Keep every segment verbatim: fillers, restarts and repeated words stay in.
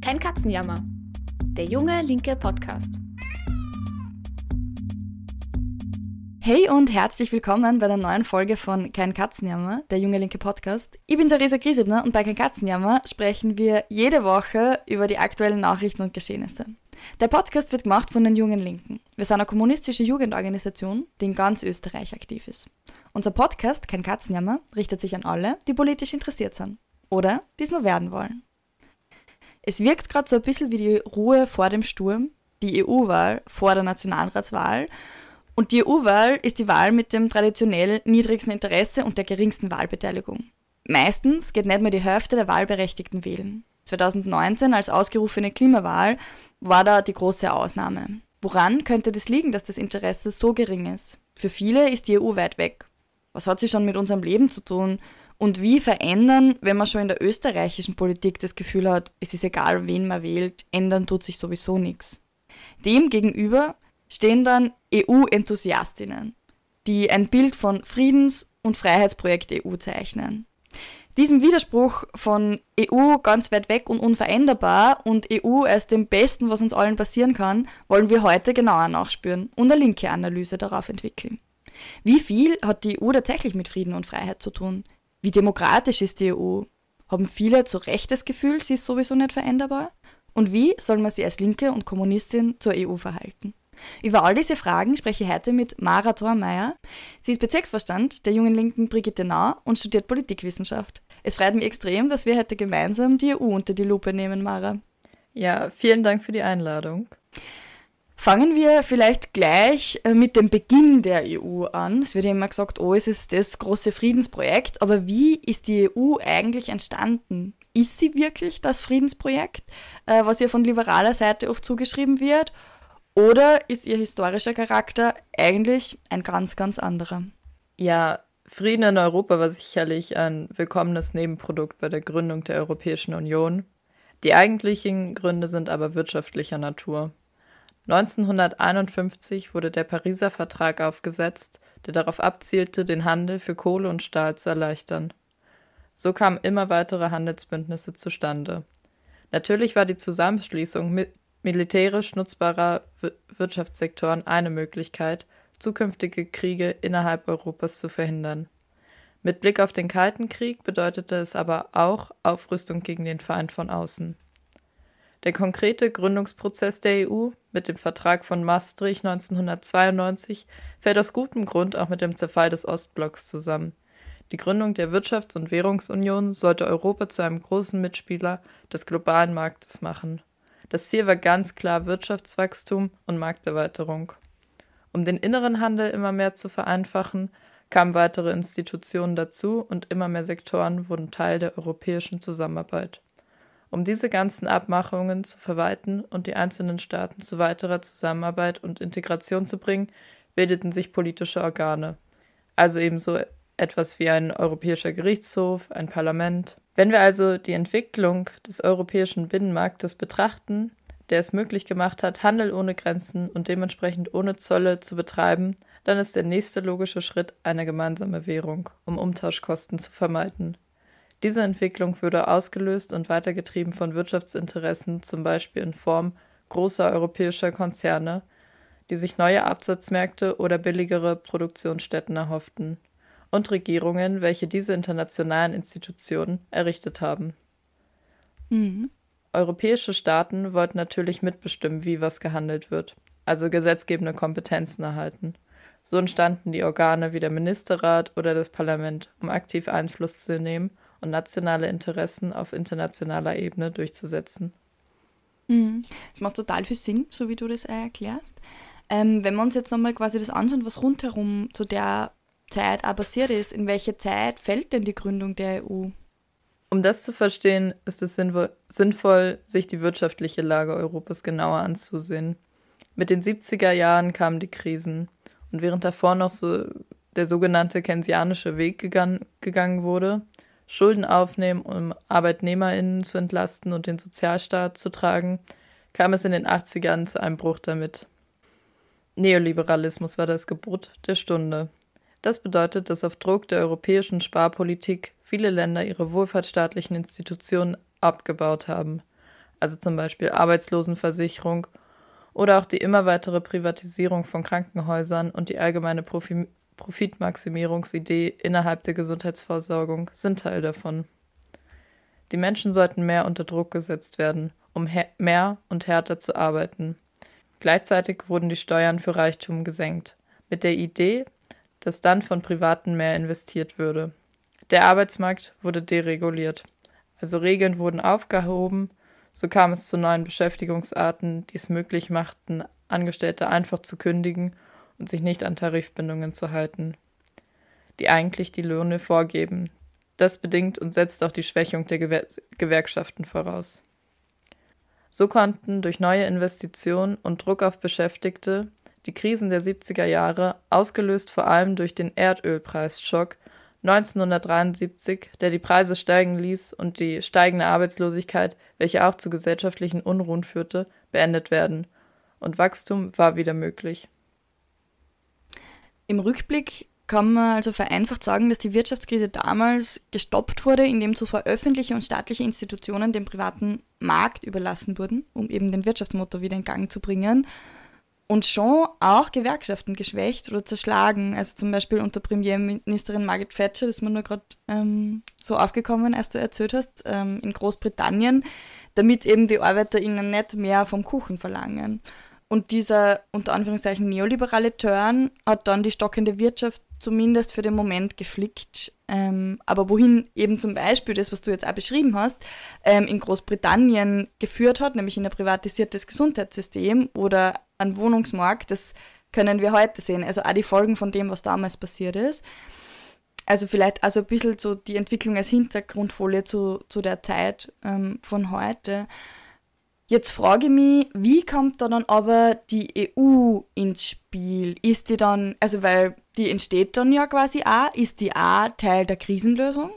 Kein Katzenjammer. Der junge linke Podcast. Hey und herzlich willkommen bei der neuen Folge von Kein Katzenjammer, der junge linke Podcast. Ich bin Theresa Griesebner und bei Kein Katzenjammer sprechen wir jede Woche über die aktuellen Nachrichten und Geschehnisse. Der Podcast wird gemacht von den Jungen Linken. Wir sind eine kommunistische Jugendorganisation, die in ganz Österreich aktiv ist. Unser Podcast Kein Katzenjammer richtet sich an alle, die politisch interessiert sind oder die es nur werden wollen. Es wirkt gerade so ein bisschen wie die Ruhe vor dem Sturm, die E U-Wahl vor der Nationalratswahl. Und die E U-Wahl ist die Wahl mit dem traditionell niedrigsten Interesse und der geringsten Wahlbeteiligung. Meistens geht nicht mehr die Hälfte der Wahlberechtigten wählen. zwanzig neunzehn als ausgerufene Klimawahl war da die große Ausnahme. Woran könnte das liegen, dass das Interesse so gering ist? Für viele ist die E U weit weg. Was hat sie schon mit unserem Leben zu tun? Und wie verändern, wenn man schon in der österreichischen Politik das Gefühl hat, es ist egal, wen man wählt, ändern tut sich sowieso nichts. Dem gegenüber stehen dann E U-Enthusiastinnen, die ein Bild von Friedens- und Freiheitsprojekt E U zeichnen. Diesem Widerspruch von E U ganz weit weg und unveränderbar und E U als dem Besten, was uns allen passieren kann, wollen wir heute genauer nachspüren und eine linke Analyse darauf entwickeln. Wie viel hat die E U tatsächlich mit Frieden und Freiheit zu tun? Wie demokratisch ist die E U? Haben viele zu Recht das Gefühl, sie ist sowieso nicht veränderbar? Und wie soll man sich als Linke und Kommunistin zur E U verhalten? Über all diese Fragen spreche ich heute mit Mara Thormeier. Sie ist Bezirksvorstand der Jungen Linken Brigitte Nau und studiert Politikwissenschaft. Es freut mich extrem, dass wir heute gemeinsam die E U unter die Lupe nehmen, Mara. Ja, vielen Dank für die Einladung. Fangen wir vielleicht gleich mit dem Beginn der E U an. Es wird ja immer gesagt, oh, es ist das große Friedensprojekt. Aber wie ist die E U eigentlich entstanden? Ist sie wirklich das Friedensprojekt, was ihr von liberaler Seite oft zugeschrieben wird? Oder ist ihr historischer Charakter eigentlich ein ganz, ganz anderer? Ja, Frieden in Europa war sicherlich ein willkommenes Nebenprodukt bei der Gründung der Europäischen Union. Die eigentlichen Gründe sind aber wirtschaftlicher Natur. neunzehnhunderteinundfünfzig wurde der Pariser Vertrag aufgesetzt, der darauf abzielte, den Handel für Kohle und Stahl zu erleichtern. So kamen immer weitere Handelsbündnisse zustande. Natürlich war die Zusammenschließung mit militärisch nutzbarer Wirtschaftssektoren eine Möglichkeit, zukünftige Kriege innerhalb Europas zu verhindern. Mit Blick auf den Kalten Krieg bedeutete es aber auch Aufrüstung gegen den Feind von außen. Der konkrete Gründungsprozess der E U mit dem Vertrag von Maastricht neunzehnhundertzweiundneunzig fällt aus gutem Grund auch mit dem Zerfall des Ostblocks zusammen. Die Gründung der Wirtschafts- und Währungsunion sollte Europa zu einem großen Mitspieler des globalen Marktes machen. Das Ziel war ganz klar Wirtschaftswachstum und Markterweiterung. Um den inneren Handel immer mehr zu vereinfachen, kamen weitere Institutionen dazu und immer mehr Sektoren wurden Teil der europäischen Zusammenarbeit. Um diese ganzen Abmachungen zu verwalten und die einzelnen Staaten zu weiterer Zusammenarbeit und Integration zu bringen, bildeten sich politische Organe, also ebenso etwas wie ein Europäischer Gerichtshof, ein Parlament. Wenn wir also die Entwicklung des europäischen Binnenmarktes betrachten, der es möglich gemacht hat, Handel ohne Grenzen und dementsprechend ohne Zölle zu betreiben, dann ist der nächste logische Schritt eine gemeinsame Währung, um Umtauschkosten zu vermeiden. Diese Entwicklung wurde ausgelöst und weitergetrieben von Wirtschaftsinteressen, zum Beispiel in Form großer europäischer Konzerne, die sich neue Absatzmärkte oder billigere Produktionsstätten erhofften, und Regierungen, welche diese internationalen Institutionen errichtet haben. Mhm. Europäische Staaten wollten natürlich mitbestimmen, wie was gehandelt wird, also gesetzgebende Kompetenzen erhalten. So entstanden die Organe wie der Ministerrat oder das Parlament, um aktiv Einfluss zu nehmen und nationale Interessen auf internationaler Ebene durchzusetzen. Mhm. Das macht total viel Sinn, so wie du das auch erklärst. Ähm, wenn wir uns jetzt nochmal quasi das anschauen, was rundherum zu der Zeit auch passiert ist, in welche Zeit fällt denn die Gründung der E U? Um das zu verstehen, ist es sinnvoll, sich die wirtschaftliche Lage Europas genauer anzusehen. Mit den siebziger Jahren kamen die Krisen und während davor noch so der sogenannte keynesianische Weg gegangen, gegangen wurde, Schulden aufnehmen, um ArbeitnehmerInnen zu entlasten und den Sozialstaat zu tragen, kam es in den achtzigern zu einem Bruch damit. Neoliberalismus war das Gebot der Stunde. Das bedeutet, dass auf Druck der europäischen Sparpolitik viele Länder ihre wohlfahrtsstaatlichen Institutionen abgebaut haben. also zum Beispiel Arbeitslosenversicherung oder auch die immer weitere Privatisierung von Krankenhäusern und die allgemeine Profi- Profitmaximierungsidee innerhalb der Gesundheitsversorgung sind Teil davon. Die Menschen sollten mehr unter Druck gesetzt werden, um he- mehr und härter zu arbeiten. Gleichzeitig wurden die Steuern für Reichtum gesenkt, mit der Idee, dass dann von Privaten mehr investiert würde. Der Arbeitsmarkt wurde dereguliert, also Regeln wurden aufgehoben, so kam es zu neuen Beschäftigungsarten, die es möglich machten, Angestellte einfach zu kündigen und sich nicht an Tarifbindungen zu halten, die eigentlich die Löhne vorgeben. Das bedingt und setzt auch die Schwächung der Gewer- Gewerkschaften voraus. So konnten durch neue Investitionen und Druck auf Beschäftigte die Krisen der siebziger Jahre, ausgelöst vor allem durch den Erdölpreisschock neunzehnhundertdreiundsiebzig, der die Preise steigen ließ und die steigende Arbeitslosigkeit, welche auch zu gesellschaftlichen Unruhen führte, beendet werden. Und Wachstum war wieder möglich. Im Rückblick kann man also vereinfacht sagen, dass die Wirtschaftskrise damals gestoppt wurde, indem zuvor öffentliche und staatliche Institutionen dem privaten Markt überlassen wurden, um eben den Wirtschaftsmotor wieder in Gang zu bringen. Und schon auch Gewerkschaften geschwächt oder zerschlagen. Also zum Beispiel unter Premierministerin Margaret Thatcher, das ist mir nur gerade ähm, so aufgekommen, als du erzählt hast, ähm, in Großbritannien, damit eben die ArbeiterInnen nicht mehr vom Kuchen verlangen. Und dieser, unter Anführungszeichen, neoliberale Turn hat dann die stockende Wirtschaft zumindest für den Moment geflickt. Ähm, aber wohin eben zum Beispiel das, was du jetzt auch beschrieben hast, ähm, in Großbritannien geführt hat, nämlich in ein privatisiertes Gesundheitssystem oder ein Wohnungsmarkt, das können wir heute sehen. Also auch die Folgen von dem, was damals passiert ist. Also vielleicht also ein bisschen so die Entwicklung als Hintergrundfolie zu, zu der Zeit ähm, von heute. Jetzt frage ich mich, wie kommt da dann aber die E U ins Spiel? Ist die dann, also weil die entsteht dann ja quasi auch, ist die auch Teil der Krisenlösung?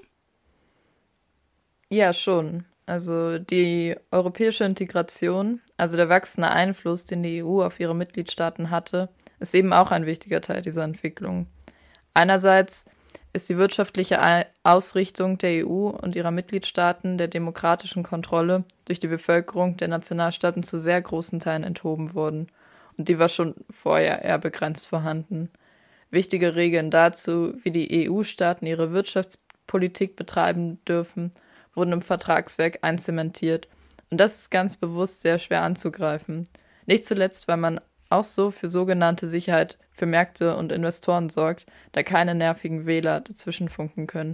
Ja, schon. Also die europäische Integration, also der wachsende Einfluss, den die E U auf ihre Mitgliedstaaten hatte, ist eben auch ein wichtiger Teil dieser Entwicklung. Einerseits ist die wirtschaftliche Ausrichtung der E U und ihrer Mitgliedstaaten der demokratischen Kontrolle durch die Bevölkerung der Nationalstaaten zu sehr großen Teilen enthoben worden. Und die war schon vorher eher begrenzt vorhanden. Wichtige Regeln dazu, wie die E U-Staaten ihre Wirtschaftspolitik betreiben dürfen, wurden im Vertragswerk einzementiert. Und das ist ganz bewusst sehr schwer anzugreifen. Nicht zuletzt, weil man auch so für sogenannte Sicherheit für Märkte und Investoren sorgt, da keine nervigen Wähler dazwischen funken können.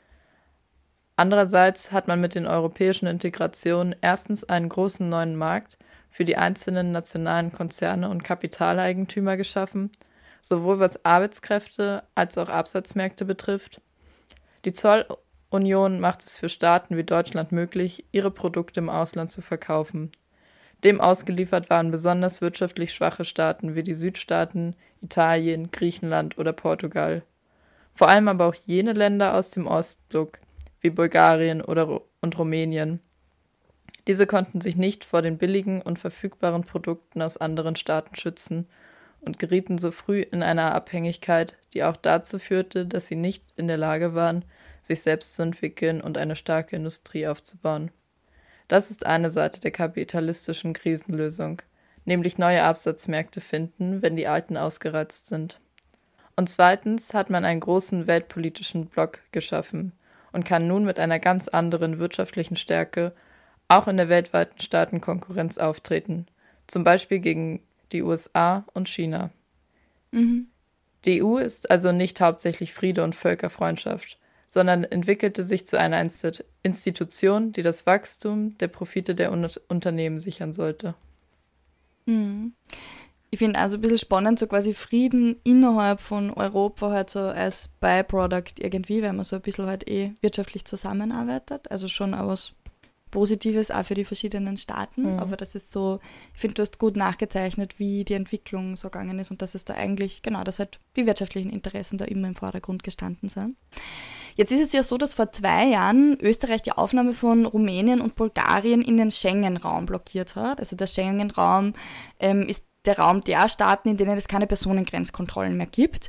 Andererseits hat man mit den europäischen Integrationen erstens einen großen neuen Markt für die einzelnen nationalen Konzerne und Kapitaleigentümer geschaffen, sowohl was Arbeitskräfte als auch Absatzmärkte betrifft. Die Zollunion macht es für Staaten wie Deutschland möglich, ihre Produkte im Ausland zu verkaufen. Dem ausgeliefert waren besonders wirtschaftlich schwache Staaten wie die Südstaaten, Italien, Griechenland oder Portugal. Vor allem aber auch jene Länder aus dem Ostblock, wie Bulgarien oder und Rumänien. Diese konnten sich nicht vor den billigen und verfügbaren Produkten aus anderen Staaten schützen und gerieten so früh in eine Abhängigkeit, die auch dazu führte, dass sie nicht in der Lage waren, sich selbst zu entwickeln und eine starke Industrie aufzubauen. Das ist eine Seite der kapitalistischen Krisenlösung, nämlich neue Absatzmärkte finden, wenn die alten ausgereizt sind. Und zweitens hat man einen großen weltpolitischen Block geschaffen und kann nun mit einer ganz anderen wirtschaftlichen Stärke auch in der weltweiten Staatenkonkurrenz auftreten, zum Beispiel gegen die U S A und China. Mhm. Die E U ist also nicht hauptsächlich Friede und Völkerfreundschaft, sondern entwickelte sich zu einer Institution, die das Wachstum der Profite der Un- Unternehmen sichern sollte. Mhm. Ich finde also ein bisschen spannend, so quasi Frieden innerhalb von Europa halt so als Byproduct irgendwie, weil man so ein bisschen halt eh wirtschaftlich zusammenarbeitet. Also schon auch was Positives auch für die verschiedenen Staaten. Mhm. Aber das ist so, ich finde, du hast gut nachgezeichnet, wie die Entwicklung so gegangen ist und dass es da eigentlich, genau, dass halt die wirtschaftlichen Interessen da immer im Vordergrund gestanden sind. Jetzt ist es ja so, dass vor zwei Jahren Österreich die Aufnahme von Rumänien und Bulgarien in den Schengen-Raum blockiert hat. Also der Schengen-Raum ähm, ist der Raum der Staaten, in denen es keine Personengrenzkontrollen mehr gibt.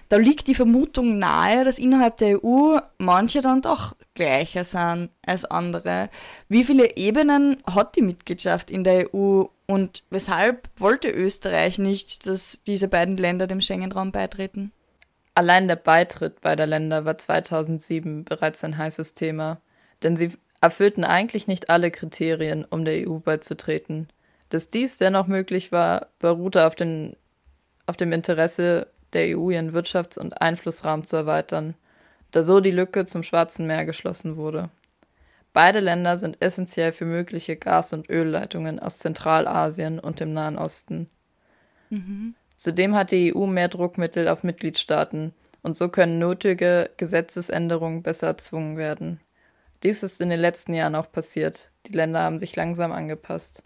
Da liegt die Vermutung nahe, dass innerhalb der E U manche dann doch gleicher sind als andere. Wie viele Ebenen hat die Mitgliedschaft in der E U und weshalb wollte Österreich nicht, dass diese beiden Länder dem Schengen-Raum beitreten? Allein der Beitritt beider Länder war zweitausendsieben bereits ein heißes Thema, denn sie erfüllten eigentlich nicht alle Kriterien, um der E U beizutreten. Dass dies dennoch möglich war, beruhte auf, den, auf dem Interesse der E U, ihren Wirtschafts- und Einflussraum zu erweitern, da so die Lücke zum Schwarzen Meer geschlossen wurde. Beide Länder sind essentiell für mögliche Gas- und Ölleitungen aus Zentralasien und dem Nahen Osten. Mhm. Zudem hat die E U mehr Druckmittel auf Mitgliedstaaten und so können nötige Gesetzesänderungen besser erzwungen werden. Dies ist in den letzten Jahren auch passiert. Die Länder haben sich langsam angepasst.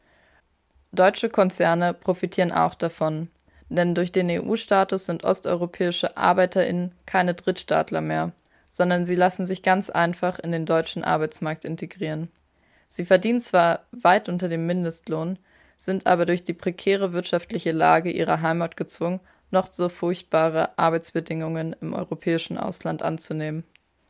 Deutsche Konzerne profitieren auch davon, denn durch den E U-Status sind osteuropäische ArbeiterInnen keine Drittstaatler mehr, sondern sie lassen sich ganz einfach in den deutschen Arbeitsmarkt integrieren. Sie verdienen zwar weit unter dem Mindestlohn, sind aber durch die prekäre wirtschaftliche Lage ihrer Heimat gezwungen, noch so furchtbare Arbeitsbedingungen im europäischen Ausland anzunehmen.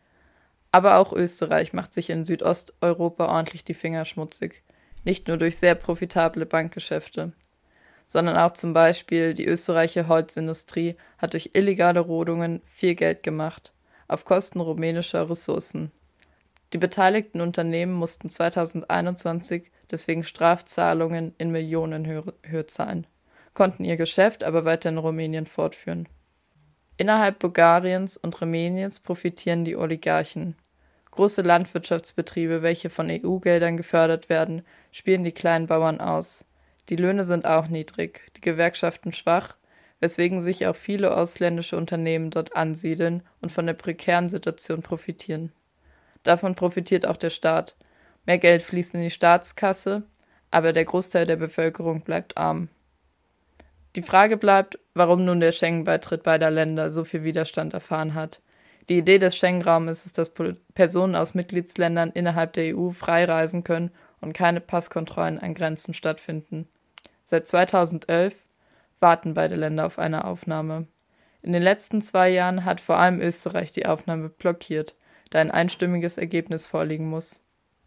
Aber auch Österreich macht sich in Südosteuropa ordentlich die Finger schmutzig. Nicht nur durch sehr profitable Bankgeschäfte, sondern auch zum Beispiel die österreichische Holzindustrie hat durch illegale Rodungen viel Geld gemacht, auf Kosten rumänischer Ressourcen. Die beteiligten Unternehmen mussten zweitausendeinundzwanzig deswegen Strafzahlungen in Millionenhöhe zahlen, konnten ihr Geschäft aber weiter in Rumänien fortführen. Innerhalb Bulgariens und Rumäniens profitieren die Oligarchen. Große Landwirtschaftsbetriebe, welche von E U-Geldern gefördert werden, spielen die kleinen Bauern aus. Die Löhne sind auch niedrig, die Gewerkschaften schwach, weswegen sich auch viele ausländische Unternehmen dort ansiedeln und von der prekären Situation profitieren. Davon profitiert auch der Staat. Mehr Geld fließt in die Staatskasse, aber der Großteil der Bevölkerung bleibt arm. Die Frage bleibt, warum nun der Schengen-Beitritt beider Länder so viel Widerstand erfahren hat. Die Idee des Schengen-Raumes ist, dass Personen aus Mitgliedsländern innerhalb der E U frei reisen können und keine Passkontrollen an Grenzen stattfinden. Seit zweitausendelf warten beide Länder auf eine Aufnahme. In den letzten zwei Jahren hat vor allem Österreich die Aufnahme blockiert, da ein einstimmiges Ergebnis vorliegen muss.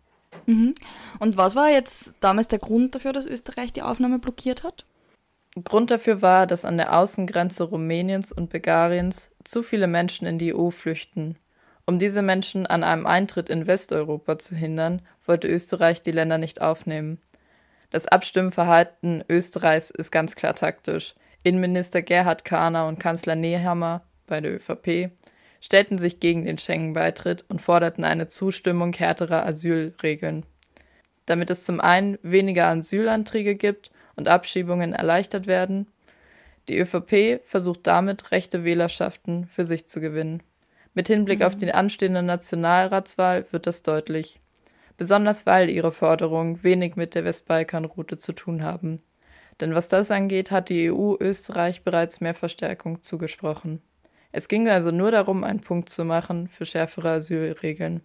Mhm. Und was war jetzt damals der Grund dafür, dass Österreich die Aufnahme blockiert hat? Grund dafür war, dass an der Außengrenze Rumäniens und Bulgariens zu viele Menschen in die E U flüchten. Um diese Menschen an einem Eintritt in Westeuropa zu hindern, wollte Österreich die Länder nicht aufnehmen. Das Abstimmverhalten Österreichs ist ganz klar taktisch. Innenminister Gerhard Kahner und Kanzler Nehammer bei der ÖVP stellten sich gegen den Schengen-Beitritt und forderten eine Zustimmung härterer Asylregeln. Damit es zum einen weniger Asylanträge gibt und Abschiebungen erleichtert werden. Die ÖVP versucht damit, rechte Wählerschaften für sich zu gewinnen. Mit Hinblick mhm. auf die anstehende Nationalratswahl wird das deutlich. Besonders weil ihre Forderungen wenig mit der Westbalkanroute zu tun haben. Denn was das angeht, hat die E U Österreich bereits mehr Verstärkung zugesprochen. Es ging also nur darum, einen Punkt zu machen für schärfere Asylregeln.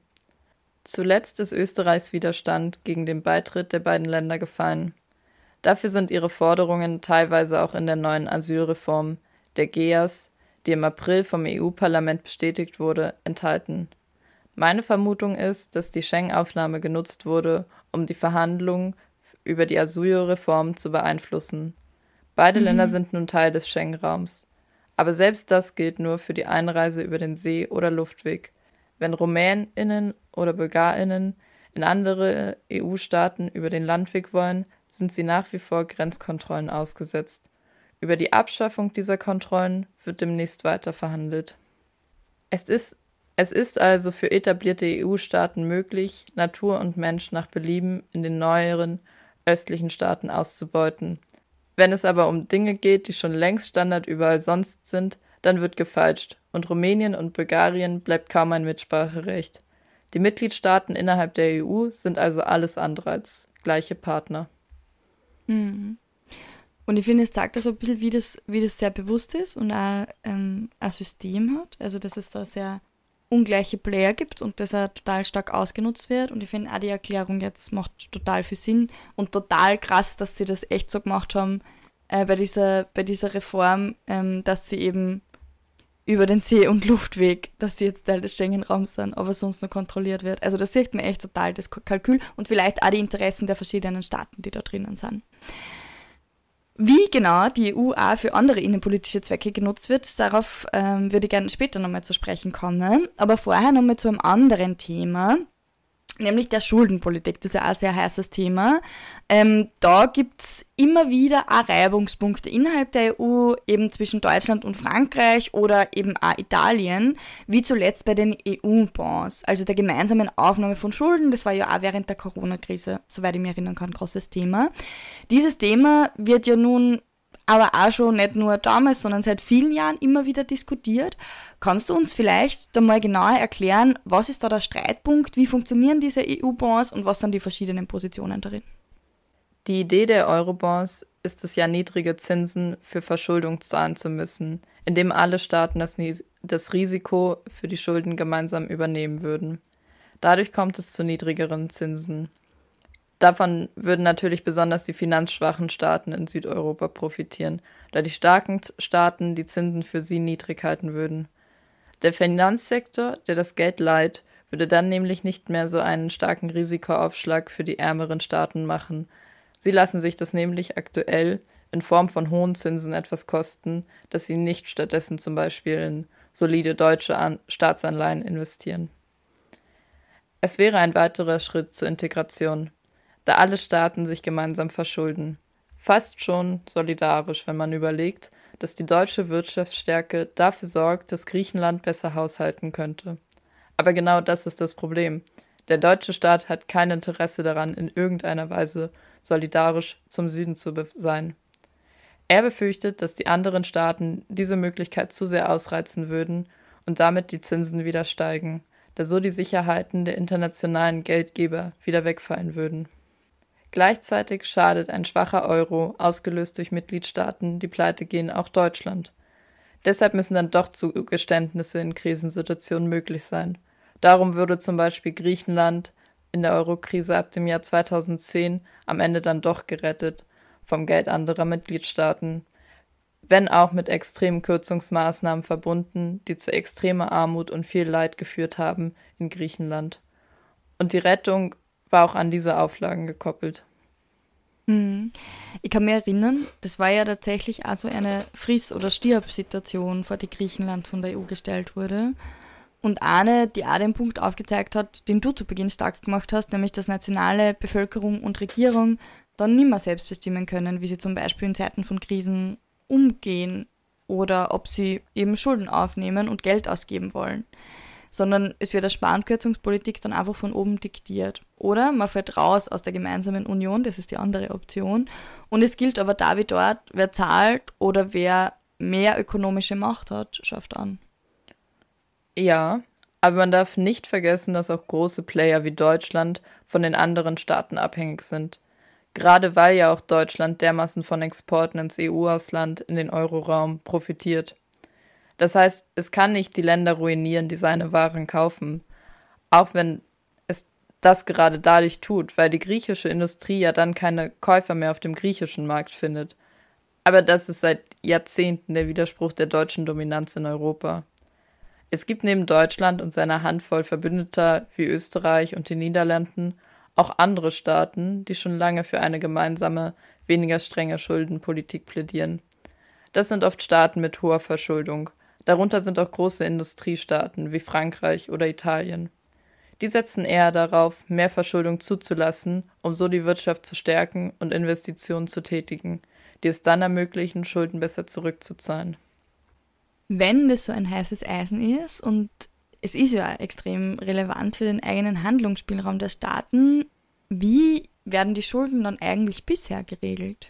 Zuletzt ist Österreichs Widerstand gegen den Beitritt der beiden Länder gefallen. Dafür sind ihre Forderungen teilweise auch in der neuen Asylreform, der G E A S, die im April vom E U-Parlament bestätigt wurde, enthalten. Meine Vermutung ist, dass die Schengen-Aufnahme genutzt wurde, um die Verhandlungen über die Asylreform zu beeinflussen. Beide mhm. Länder sind nun Teil des Schengen-Raums. Aber selbst das gilt nur für die Einreise über den See- oder Luftweg. Wenn RumänInnen oder BulgarInnen in andere E U-Staaten über den Landweg wollen, sind sie nach wie vor Grenzkontrollen ausgesetzt. Über die Abschaffung dieser Kontrollen wird demnächst weiter verhandelt. Es ist, es ist also für etablierte E U-Staaten möglich, Natur und Mensch nach Belieben in den neueren östlichen Staaten auszubeuten. Wenn es aber um Dinge geht, die schon längst Standard überall sonst sind, dann wird gefeilscht und Rumänien und Bulgarien bleibt kaum ein Mitspracherecht. Die Mitgliedstaaten innerhalb der E U sind also alles andere als gleiche Partner. Mhm. Und ich finde, es zeigt das so ein bisschen, wie das, wie das sehr bewusst ist und auch ähm, ein System hat. Also, dass es da sehr ungleiche Player gibt und dass er total stark ausgenutzt wird. Und ich finde auch die Erklärung jetzt macht total viel Sinn und total krass, dass sie das echt so gemacht haben äh, bei dieser, bei dieser Reform, ähm, dass sie eben über den See- und Luftweg, dass sie jetzt Teil des Schengen-Raums sind, aber sonst noch kontrolliert wird. Also das sieht man echt total, das Kalkül und vielleicht auch die Interessen der verschiedenen Staaten, die da drinnen sind. Wie genau die E U auch für andere innenpolitische Zwecke genutzt wird, darauf ähm, würde ich gerne später nochmal zu sprechen kommen. Aber vorher nochmal zu einem anderen Thema, nämlich der Schuldenpolitik. Das ist ja auch ein sehr heißes Thema. Ähm, da gibt es immer wieder auch Reibungspunkte innerhalb der E U, eben zwischen Deutschland und Frankreich oder eben auch Italien, wie zuletzt bei den E U-Bonds, also der gemeinsamen Aufnahme von Schulden. Das war ja auch während der Corona-Krise, soweit ich mich erinnern kann, ein großes Thema. Dieses Thema wird ja nun aber auch schon nicht nur damals, sondern seit vielen Jahren immer wieder diskutiert. Kannst du uns vielleicht da mal genauer erklären, was ist da der Streitpunkt, wie funktionieren diese E U-Bonds und was sind die verschiedenen Positionen darin? Die Idee der Eurobonds ist es ja, niedrige Zinsen für Verschuldung zahlen zu müssen, indem alle Staaten das, das Risiko für die Schulden gemeinsam übernehmen würden. Dadurch kommt es zu niedrigeren Zinsen. Davon würden natürlich besonders die finanzschwachen Staaten in Südeuropa profitieren, da die starken Staaten die Zinsen für sie niedrig halten würden. Der Finanzsektor, der das Geld leiht, würde dann nämlich nicht mehr so einen starken Risikoaufschlag für die ärmeren Staaten machen. Sie lassen sich das nämlich aktuell in Form von hohen Zinsen etwas kosten, dass sie nicht stattdessen zum Beispiel in solide deutsche An- Staatsanleihen investieren. Es wäre ein weiterer Schritt zur Integration, da alle Staaten sich gemeinsam verschulden. Fast schon solidarisch, wenn man überlegt, dass die deutsche Wirtschaftsstärke dafür sorgt, dass Griechenland besser haushalten könnte. Aber genau das ist das Problem. Der deutsche Staat hat kein Interesse daran, in irgendeiner Weise solidarisch zum Süden zu sein. Er befürchtet, dass die anderen Staaten diese Möglichkeit zu sehr ausreizen würden und damit die Zinsen wieder steigen, da so die Sicherheiten der internationalen Geldgeber wieder wegfallen würden. Gleichzeitig schadet ein schwacher Euro, ausgelöst durch Mitgliedstaaten, die pleite gehen, auch Deutschland. Deshalb müssen dann doch Zugeständnisse in Krisensituationen möglich sein. Darum würde zum Beispiel Griechenland in der Eurokrise ab dem Jahr zweitausendzehn am Ende dann doch gerettet vom Geld anderer Mitgliedstaaten, wenn auch mit extremen Kürzungsmaßnahmen verbunden, die zu extremer Armut und viel Leid geführt haben in Griechenland. Und die Rettung war auch an diese Auflagen gekoppelt. Hm. Ich kann mich erinnern, das war ja tatsächlich also eine Friss- oder Stirb-Situation, vor die Griechenland von der E U gestellt wurde. Und eine, die auch den Punkt aufgezeigt hat, den du zu Beginn stark gemacht hast, nämlich dass nationale Bevölkerung und Regierung dann nicht mehr selbst bestimmen können, wie sie zum Beispiel in Zeiten von Krisen umgehen oder ob sie eben Schulden aufnehmen und Geld ausgeben wollen. Sondern es wird eine Spar- und Kürzungspolitik dann einfach von oben diktiert. Oder man fällt raus aus der gemeinsamen Union, das ist die andere Option. Und es gilt aber da wie dort, wer zahlt oder wer mehr ökonomische Macht hat, schafft an. Ja, aber man darf nicht vergessen, dass auch große Player wie Deutschland von den anderen Staaten abhängig sind. Gerade weil ja auch Deutschland dermaßen von Exporten ins E U-Ausland in den Euroraum profitiert. Das heißt, es kann nicht die Länder ruinieren, die seine Waren kaufen, auch wenn es das gerade dadurch tut, weil die griechische Industrie ja dann keine Käufer mehr auf dem griechischen Markt findet. Aber das ist seit Jahrzehnten der Widerspruch der deutschen Dominanz in Europa. Es gibt neben Deutschland und seiner Handvoll Verbündeter wie Österreich und den Niederlanden auch andere Staaten, die schon lange für eine gemeinsame, weniger strenge Schuldenpolitik plädieren. Das sind oft Staaten mit hoher Verschuldung. Darunter sind auch große Industriestaaten wie Frankreich oder Italien. Die setzen eher darauf, mehr Verschuldung zuzulassen, um so die Wirtschaft zu stärken und Investitionen zu tätigen, die es dann ermöglichen, Schulden besser zurückzuzahlen. Wenn das so ein heißes Eisen ist und es ist ja extrem relevant für den eigenen Handlungsspielraum der Staaten, wie werden die Schulden dann eigentlich bisher geregelt?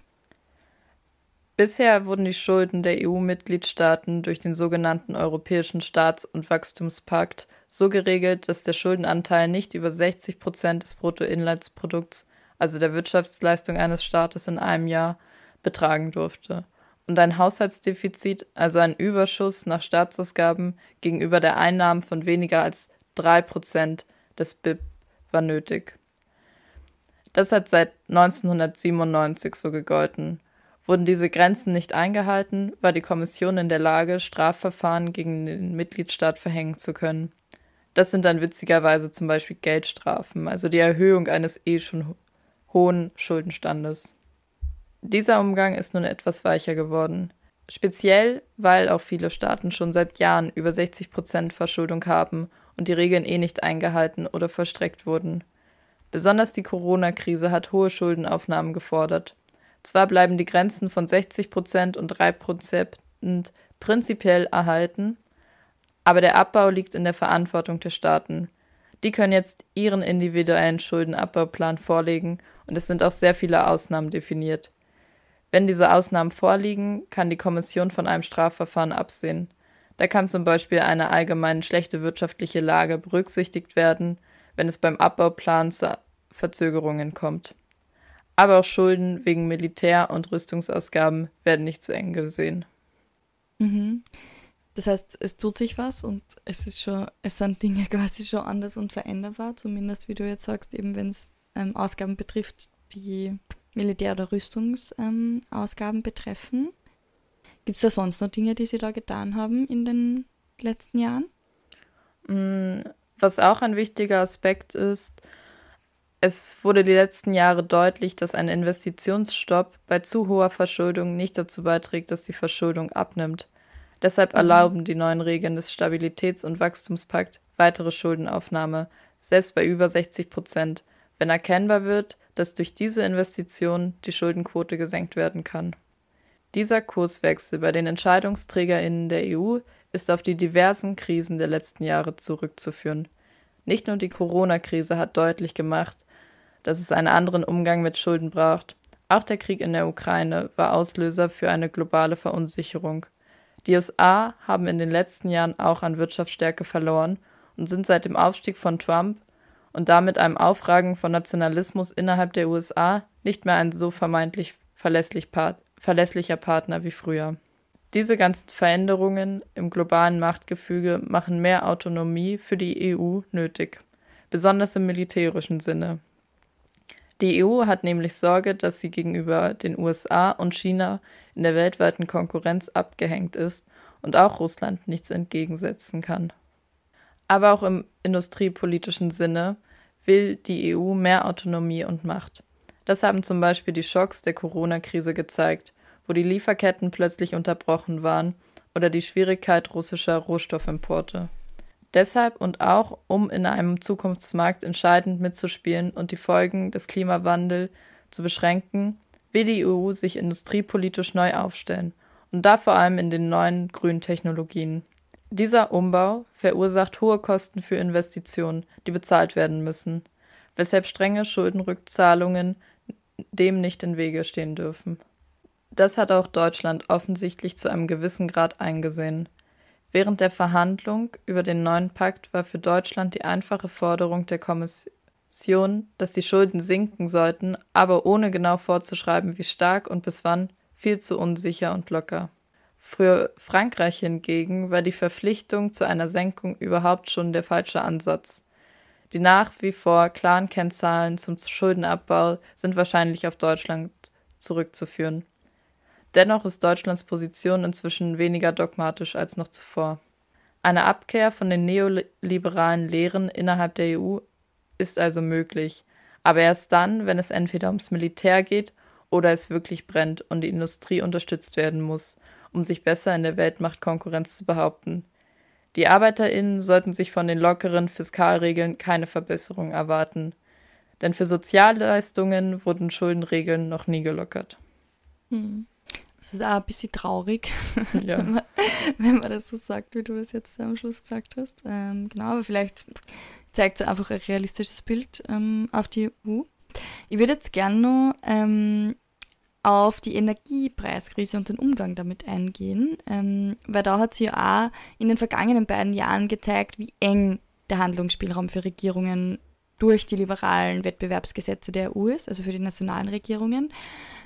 Bisher wurden die Schulden der E U-Mitgliedstaaten durch den sogenannten Europäischen Staats- und Wachstumspakt so geregelt, dass der Schuldenanteil nicht über sechzig Prozent des Bruttoinlandsprodukts, also der Wirtschaftsleistung eines Staates in einem Jahr, betragen durfte. Und ein Haushaltsdefizit, also ein Überschuss nach Staatsausgaben gegenüber der Einnahmen von weniger als drei Prozent des B I P war nötig. Das hat seit neunzehnhundertsiebenundneunzig so gegolten, Wurden diese Grenzen nicht eingehalten, war die Kommission in der Lage, Strafverfahren gegen den Mitgliedstaat verhängen zu können. Das sind dann witzigerweise zum Beispiel Geldstrafen, also die Erhöhung eines eh schon hohen Schuldenstandes. Dieser Umgang ist nun etwas weicher geworden. Speziell, weil auch viele Staaten schon seit Jahren über sechzig Prozent Verschuldung haben und die Regeln eh nicht eingehalten oder vollstreckt wurden. Besonders die Corona-Krise hat hohe Schuldenaufnahmen gefordert. Zwar bleiben die Grenzen von sechzig Prozent und drei Prozent prinzipiell erhalten, aber der Abbau liegt in der Verantwortung der Staaten. Die können jetzt ihren individuellen Schuldenabbauplan vorlegen und es sind auch sehr viele Ausnahmen definiert. Wenn diese Ausnahmen vorliegen, kann die Kommission von einem Strafverfahren absehen. Da kann zum Beispiel eine allgemein schlechte wirtschaftliche Lage berücksichtigt werden, wenn es beim Abbauplan zu Verzögerungen kommt. Aber auch Schulden wegen Militär- und Rüstungsausgaben werden nicht zu eng gesehen. Mhm. Das heißt, es tut sich was und es ist schon, es sind Dinge quasi schon anders und veränderbar, zumindest wie du jetzt sagst, eben wenn es ähm, Ausgaben betrifft, die Militär- oder Rüstungsausgaben ähm, betreffen. Gibt es da sonst noch Dinge, die Sie da getan haben in den letzten Jahren? Was auch ein wichtiger Aspekt ist, es wurde die letzten Jahre deutlich, dass ein Investitionsstopp bei zu hoher Verschuldung nicht dazu beiträgt, dass die Verschuldung abnimmt. Deshalb mhm. erlauben die neuen Regeln des Stabilitäts- und Wachstumspakt weitere Schuldenaufnahme, selbst bei über sechzig Prozent, wenn erkennbar wird, dass durch diese Investition die Schuldenquote gesenkt werden kann. Dieser Kurswechsel bei den EntscheidungsträgerInnen der E U ist auf die diversen Krisen der letzten Jahre zurückzuführen. Nicht nur die Corona-Krise hat deutlich gemacht, dass es einen anderen Umgang mit Schulden braucht. Auch der Krieg in der Ukraine war Auslöser für eine globale Verunsicherung. Die U S A haben in den letzten Jahren auch an Wirtschaftsstärke verloren und sind seit dem Aufstieg von Trump und damit einem Aufragen von Nationalismus innerhalb der U S A nicht mehr ein so vermeintlich verlässlich Part- verlässlicher Partner wie früher. Diese ganzen Veränderungen im globalen Machtgefüge machen mehr Autonomie für die E U nötig, besonders im militärischen Sinne. Die E U hat nämlich Sorge, dass sie gegenüber den U S A und China in der weltweiten Konkurrenz abgehängt ist und auch Russland nichts entgegensetzen kann. Aber auch im industriepolitischen Sinne will die E U mehr Autonomie und Macht. Das haben zum Beispiel die Schocks der Corona-Krise gezeigt, wo die Lieferketten plötzlich unterbrochen waren oder die Schwierigkeit russischer Rohstoffimporte. Deshalb und auch, um in einem Zukunftsmarkt entscheidend mitzuspielen und die Folgen des Klimawandels zu beschränken, will die E U sich industriepolitisch neu aufstellen und da vor allem in den neuen grünen Technologien. Dieser Umbau verursacht hohe Kosten für Investitionen, die bezahlt werden müssen, weshalb strenge Schuldenrückzahlungen dem nicht im Wege stehen dürfen. Das hat auch Deutschland offensichtlich zu einem gewissen Grad eingesehen. Während der Verhandlung über den neuen Pakt war für Deutschland die einfache Forderung der Kommission, dass die Schulden sinken sollten, aber ohne genau vorzuschreiben, wie stark und bis wann, viel zu unsicher und locker. Für Frankreich hingegen war die Verpflichtung zu einer Senkung überhaupt schon der falsche Ansatz. Die nach wie vor klaren Kennzahlen zum Schuldenabbau sind wahrscheinlich auf Deutschland zurückzuführen. Dennoch ist Deutschlands Position inzwischen weniger dogmatisch als noch zuvor. Eine Abkehr von den neoliberalen Lehren innerhalb der E U ist also möglich, aber erst dann, wenn es entweder ums Militär geht oder es wirklich brennt und die Industrie unterstützt werden muss, um sich besser in der Weltmachtkonkurrenz zu behaupten. Die ArbeiterInnen sollten sich von den lockeren Fiskalregeln keine Verbesserung erwarten, denn für Sozialleistungen wurden Schuldenregeln noch nie gelockert. Hm. Das ist auch ein bisschen traurig, Ja. wenn, man, wenn man das so sagt, wie du das jetzt am Schluss gesagt hast. Ähm, genau, aber vielleicht zeigt es einfach ein realistisches Bild ähm, auf die E U. Ich würde jetzt gerne noch ähm, auf die Energiepreiskrise und den Umgang damit eingehen, ähm, weil da hat sie ja auch in den vergangenen beiden Jahren gezeigt, wie eng der Handlungsspielraum für Regierungen durch die liberalen Wettbewerbsgesetze der E U ist, also für die nationalen Regierungen.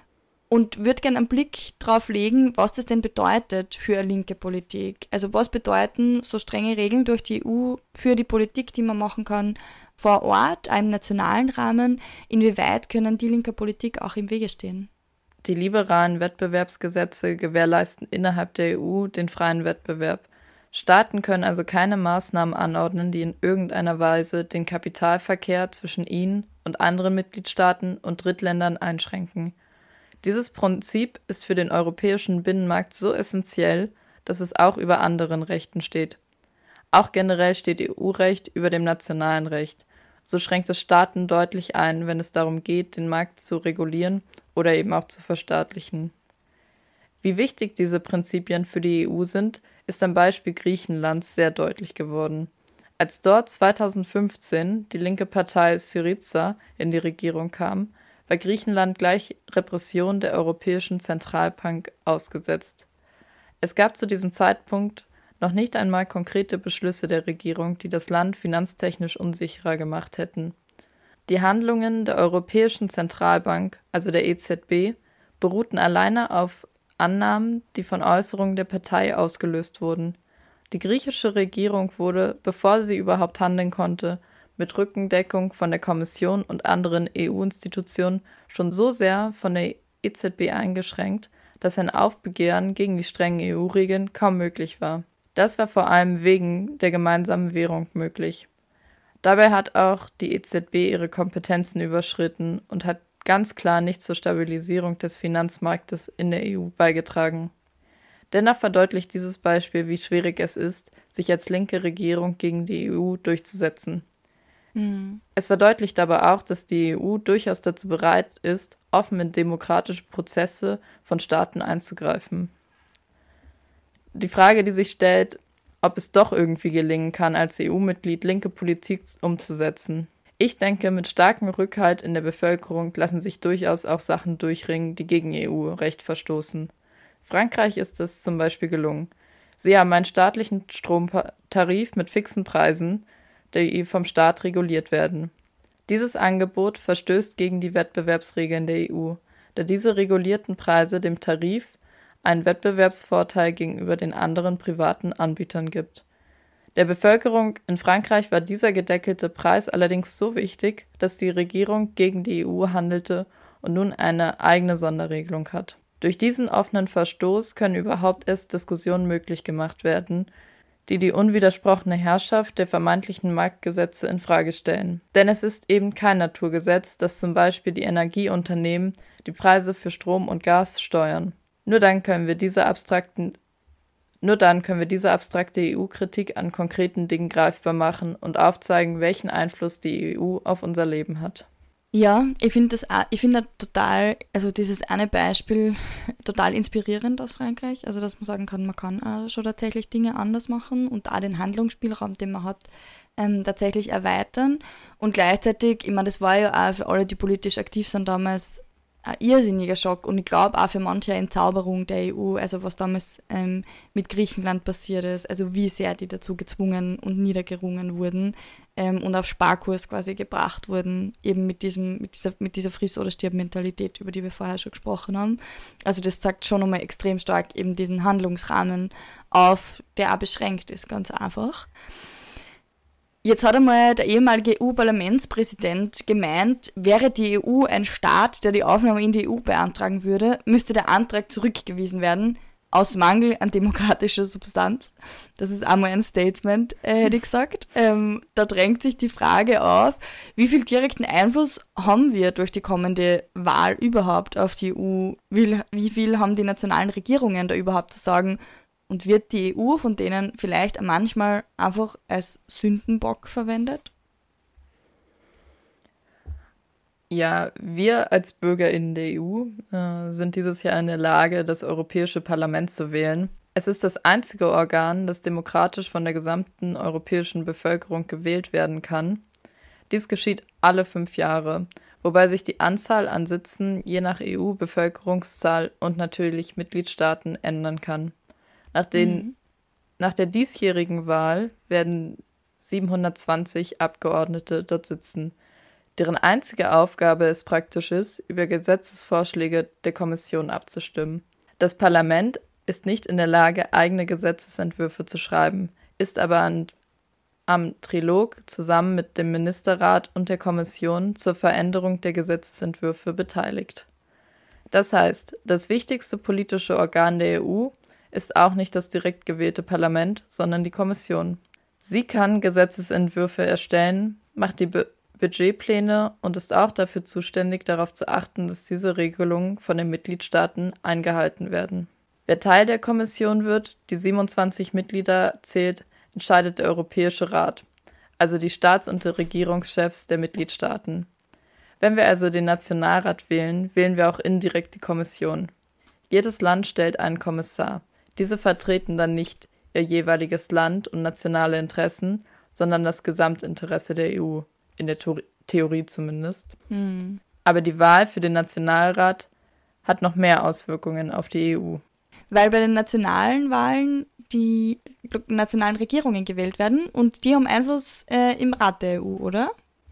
Und würde gerne einen Blick drauf legen, was das denn bedeutet für eine linke Politik. Also was bedeuten so strenge Regeln durch die E U für die Politik, die man machen kann vor Ort, auch im nationalen Rahmen. Inwieweit können die linke Politik auch im Wege stehen? Die liberalen Wettbewerbsgesetze gewährleisten innerhalb der E U den freien Wettbewerb. Staaten können also keine Maßnahmen anordnen, die in irgendeiner Weise den Kapitalverkehr zwischen ihnen und anderen Mitgliedstaaten und Drittländern einschränken. Dieses Prinzip ist für den europäischen Binnenmarkt so essentiell, dass es auch über anderen Rechten steht. Auch generell steht E U-Recht über dem nationalen Recht. So schränkt es Staaten deutlich ein, wenn es darum geht, den Markt zu regulieren oder eben auch zu verstaatlichen. Wie wichtig diese Prinzipien für die E U sind, ist am Beispiel Griechenlands sehr deutlich geworden. Als dort zweitausendfünfzehn die linke Partei Syriza in die Regierung kam, war Griechenland gleich Repression der Europäischen Zentralbank ausgesetzt. Es gab zu diesem Zeitpunkt noch nicht einmal konkrete Beschlüsse der Regierung, die das Land finanztechnisch unsicherer gemacht hätten. Die Handlungen der Europäischen Zentralbank, also der E Z B, beruhten alleine auf Annahmen, die von Äußerungen der Partei ausgelöst wurden. Die griechische Regierung wurde, bevor sie überhaupt handeln konnte, mit Rückendeckung von der Kommission und anderen E U-Institutionen schon so sehr von der E Z B eingeschränkt, dass ein Aufbegehren gegen die strengen E U-Regeln kaum möglich war. Das war vor allem wegen der gemeinsamen Währung möglich. Dabei hat auch die E Z B ihre Kompetenzen überschritten und hat ganz klar nicht zur Stabilisierung des Finanzmarktes in der E U beigetragen. Dennoch verdeutlicht dieses Beispiel, wie schwierig es ist, sich als linke Regierung gegen die E U durchzusetzen. Mhm. Es verdeutlicht aber auch, dass die E U durchaus dazu bereit ist, offen in demokratische Prozesse von Staaten einzugreifen. Die Frage, die sich stellt, ob es doch irgendwie gelingen kann, als E U-Mitglied linke Politik umzusetzen. Ich denke, mit starkem Rückhalt in der Bevölkerung lassen sich durchaus auch Sachen durchringen, die gegen E U-Recht verstoßen. Frankreich ist es zum Beispiel gelungen. Sie haben einen staatlichen Stromtarif mit fixen Preisen, die vom Staat reguliert werden. Dieses Angebot verstößt gegen die Wettbewerbsregeln der E U, da diese regulierten Preise dem Tarif einen Wettbewerbsvorteil gegenüber den anderen privaten Anbietern gibt. Der Bevölkerung in Frankreich war dieser gedeckelte Preis allerdings so wichtig, dass die Regierung gegen die E U handelte und nun eine eigene Sonderregelung hat. Durch diesen offenen Verstoß können überhaupt erst Diskussionen möglich gemacht werden, die die unwidersprochene Herrschaft der vermeintlichen Marktgesetze in Frage stellen. Denn es ist eben kein Naturgesetz, dass zum Beispiel die Energieunternehmen die Preise für Strom und Gas steuern. Nur dann können wir diese abstrakten Nur dann können wir diese abstrakte E U-Kritik an konkreten Dingen greifbar machen und aufzeigen, welchen Einfluss die E U auf unser Leben hat. Ja, ich finde das auch, ich finde total, also dieses eine Beispiel total inspirierend aus Frankreich, also dass man sagen kann, man kann auch schon tatsächlich Dinge anders machen und auch den Handlungsspielraum, den man hat, ähm, tatsächlich erweitern. Und gleichzeitig, ich meine, das war ja auch für alle, die politisch aktiv sind damals, ein irrsinniger Schock und ich glaube auch für manche eine Entzauberung der E U, also was damals ähm, mit Griechenland passiert ist, also wie sehr die dazu gezwungen und niedergerungen wurden ähm, und auf Sparkurs quasi gebracht wurden, eben mit diesem, mit dieser, mit dieser Friss- oder Stirb-Mentalität, über die wir vorher schon gesprochen haben. Also das zeigt schon nochmal extrem stark eben diesen Handlungsrahmen auf, der auch beschränkt ist, ganz einfach. Jetzt hat einmal der ehemalige E U-Parlamentspräsident gemeint, wäre die E U ein Staat, der die Aufnahme in die E U beantragen würde, müsste der Antrag zurückgewiesen werden, aus Mangel an demokratischer Substanz. Das ist einmal ein Statement, äh, hätte ich gesagt. Ähm, da drängt sich die Frage auf, wie viel direkten Einfluss haben wir durch die kommende Wahl überhaupt auf die E U? Wie, wie viel haben die nationalen Regierungen da überhaupt zu sagen? Und wird die E U von denen vielleicht manchmal einfach als Sündenbock verwendet? Ja, wir als BürgerInnen der E U äh, sind dieses Jahr in der Lage, das Europäische Parlament zu wählen. Es ist das einzige Organ, das demokratisch von der gesamten europäischen Bevölkerung gewählt werden kann. Dies geschieht alle fünf Jahre, wobei sich die Anzahl an Sitzen je nach E U-Bevölkerungszahl und natürlich Mitgliedstaaten ändern kann. Nach, den, mhm. nach der diesjährigen Wahl werden siebenhundertzwanzig Abgeordnete dort sitzen, deren einzige Aufgabe es praktisch ist, über Gesetzesvorschläge der Kommission abzustimmen. Das Parlament ist nicht in der Lage, eigene Gesetzesentwürfe zu schreiben, ist aber an, am Trilog zusammen mit dem Ministerrat und der Kommission zur Veränderung der Gesetzesentwürfe beteiligt. Das heißt, das wichtigste politische Organ der E U ist auch nicht das direkt gewählte Parlament, sondern die Kommission. Sie kann Gesetzesentwürfe erstellen, macht die Be- Budgetpläne und ist auch dafür zuständig, darauf zu achten, dass diese Regelungen von den Mitgliedstaaten eingehalten werden. Wer Teil der Kommission wird, die siebenundzwanzig Mitglieder zählt, entscheidet der Europäische Rat, also die Staats- und Regierungschefs der Mitgliedstaaten. Wenn wir also den Nationalrat wählen, wählen wir auch indirekt die Kommission. Jedes Land stellt einen Kommissar. Diese vertreten dann nicht ihr jeweiliges Land und nationale Interessen, sondern das Gesamtinteresse der E U, in der Theor- Theorie zumindest. Hm. Aber die Wahl für den Nationalrat hat noch mehr Auswirkungen auf die E U. Weil bei den nationalen Wahlen die nationalen Regierungen gewählt werden und die haben Einfluss äh, im Rat der E U, oder?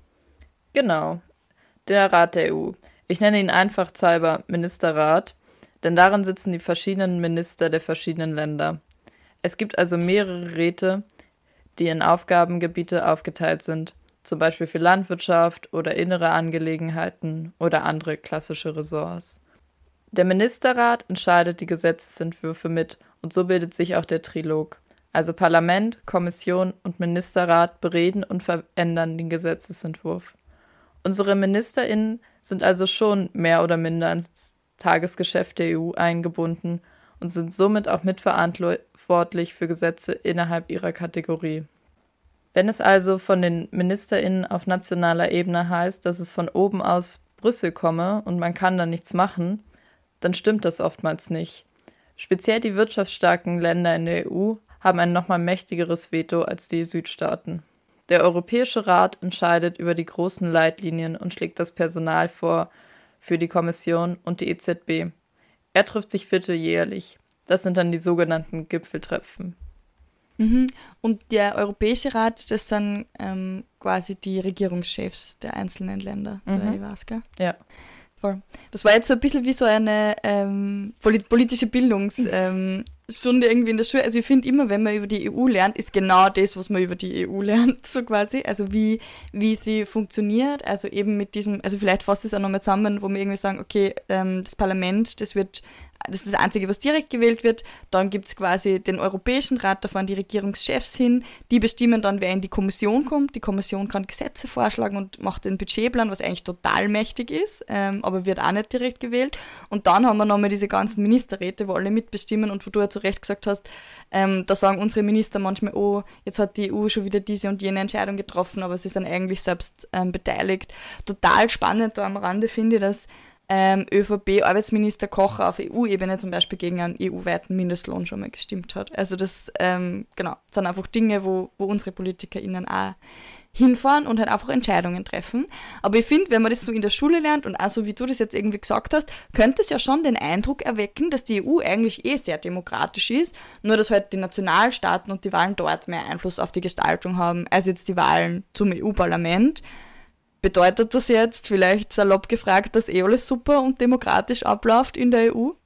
Genau, der Rat der E U. Ich nenne ihn einfachshalber Ministerrat, denn darin sitzen die verschiedenen Minister der verschiedenen Länder. Es gibt also mehrere Räte, die in Aufgabengebiete aufgeteilt sind, zum Beispiel für Landwirtschaft oder innere Angelegenheiten oder andere klassische Ressorts. Der Ministerrat entscheidet die Gesetzesentwürfe mit und so bildet sich auch der Trilog. Also Parlament, Kommission und Ministerrat bereden und verändern den Gesetzesentwurf. Unsere MinisterInnen sind also schon mehr oder minder ins Tagesgeschäft der E U eingebunden und sind somit auch mitverantwortlich für Gesetze innerhalb ihrer Kategorie. Wenn es also von den MinisterInnen auf nationaler Ebene heißt, dass es von oben aus Brüssel komme und man kann da nichts machen, dann stimmt das oftmals nicht. Speziell die wirtschaftsstarken Länder in der E U haben ein nochmal mächtigeres Veto als die Südstaaten. Der Europäische Rat entscheidet über die großen Leitlinien und schlägt das Personal vor für die Kommission und die E Z B. Er trifft sich vierteljährlich. Das sind dann die sogenannten Gipfeltreffen. Mhm. Und der Europäische Rat, das sind ähm, quasi die Regierungschefs der einzelnen Länder, soweit Mhm. ich weiß, gell? Ja. Voll. Das war jetzt so ein bisschen wie so eine ähm, polit- politische Bildungsstunde ähm, Stunde irgendwie in der Schule. Also ich finde immer, wenn man über die E U lernt, ist genau das, was man über die E U lernt, so quasi. Also wie, wie sie funktioniert, also eben mit diesem, also vielleicht fasst es auch nochmal zusammen, wo wir irgendwie sagen, okay, ähm, das Parlament, das wird, das ist das Einzige, was direkt gewählt wird. Dann gibt es quasi den Europäischen Rat, da fahren die Regierungschefs hin, die bestimmen dann, wer in die Kommission kommt. Die Kommission kann Gesetze vorschlagen und macht den Budgetplan, was eigentlich total mächtig ist, ähm, aber wird auch nicht direkt gewählt. Und dann haben wir nochmal diese ganzen Ministerräte, wo alle mitbestimmen und wo du ja zu Recht gesagt hast, ähm, da sagen unsere Minister manchmal, oh, jetzt hat die E U schon wieder diese und jene Entscheidung getroffen, aber sie sind eigentlich selbst ähm, beteiligt. Total spannend da am Rande finde ich, dass ähm, ÖVP-Arbeitsminister Kocher auf E U-Ebene zum Beispiel gegen einen E U-weiten Mindestlohn schon mal gestimmt hat. Also das, ähm, genau, sind einfach Dinge, wo, wo unsere PolitikerInnen auch hinfahren und halt einfach Entscheidungen treffen. Aber ich finde, wenn man das so in der Schule lernt und auch so wie du das jetzt irgendwie gesagt hast, könnte es ja schon den Eindruck erwecken, dass die E U eigentlich eh sehr demokratisch ist, nur dass halt die Nationalstaaten und die Wahlen dort mehr Einfluss auf die Gestaltung haben, als jetzt die Wahlen zum E U-Parlament. Bedeutet das jetzt, vielleicht salopp gefragt, dass eh alles super und demokratisch abläuft in der E U?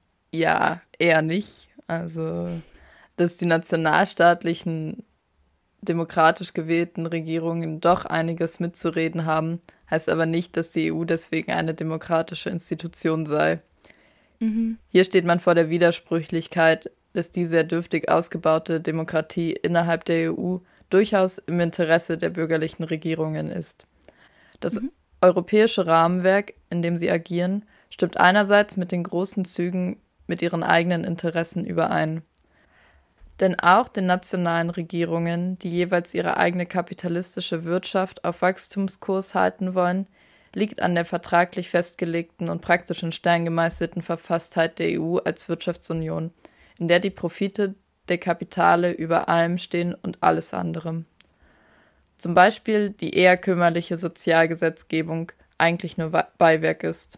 Ja, eher nicht. Also, dass die nationalstaatlichen demokratisch gewählten Regierungen doch einiges mitzureden haben, heißt aber nicht, dass die E U deswegen eine demokratische Institution sei. Mhm. Hier steht man vor der Widersprüchlichkeit, dass die sehr dürftig ausgebaute Demokratie innerhalb der E U durchaus im Interesse der bürgerlichen Regierungen ist. Das Mhm. europäische Rahmenwerk, in dem sie agieren, stimmt einerseits mit den großen Zügen mit ihren eigenen Interessen überein. Denn auch den nationalen Regierungen, die jeweils ihre eigene kapitalistische Wirtschaft auf Wachstumskurs halten wollen, liegt an der vertraglich festgelegten und praktisch in Stein gemeißelten Verfasstheit der E U als Wirtschaftsunion, in der die Profite der Kapitale über allem stehen und alles andere. Zum Beispiel die eher kümmerliche Sozialgesetzgebung eigentlich nur Beiwerk ist.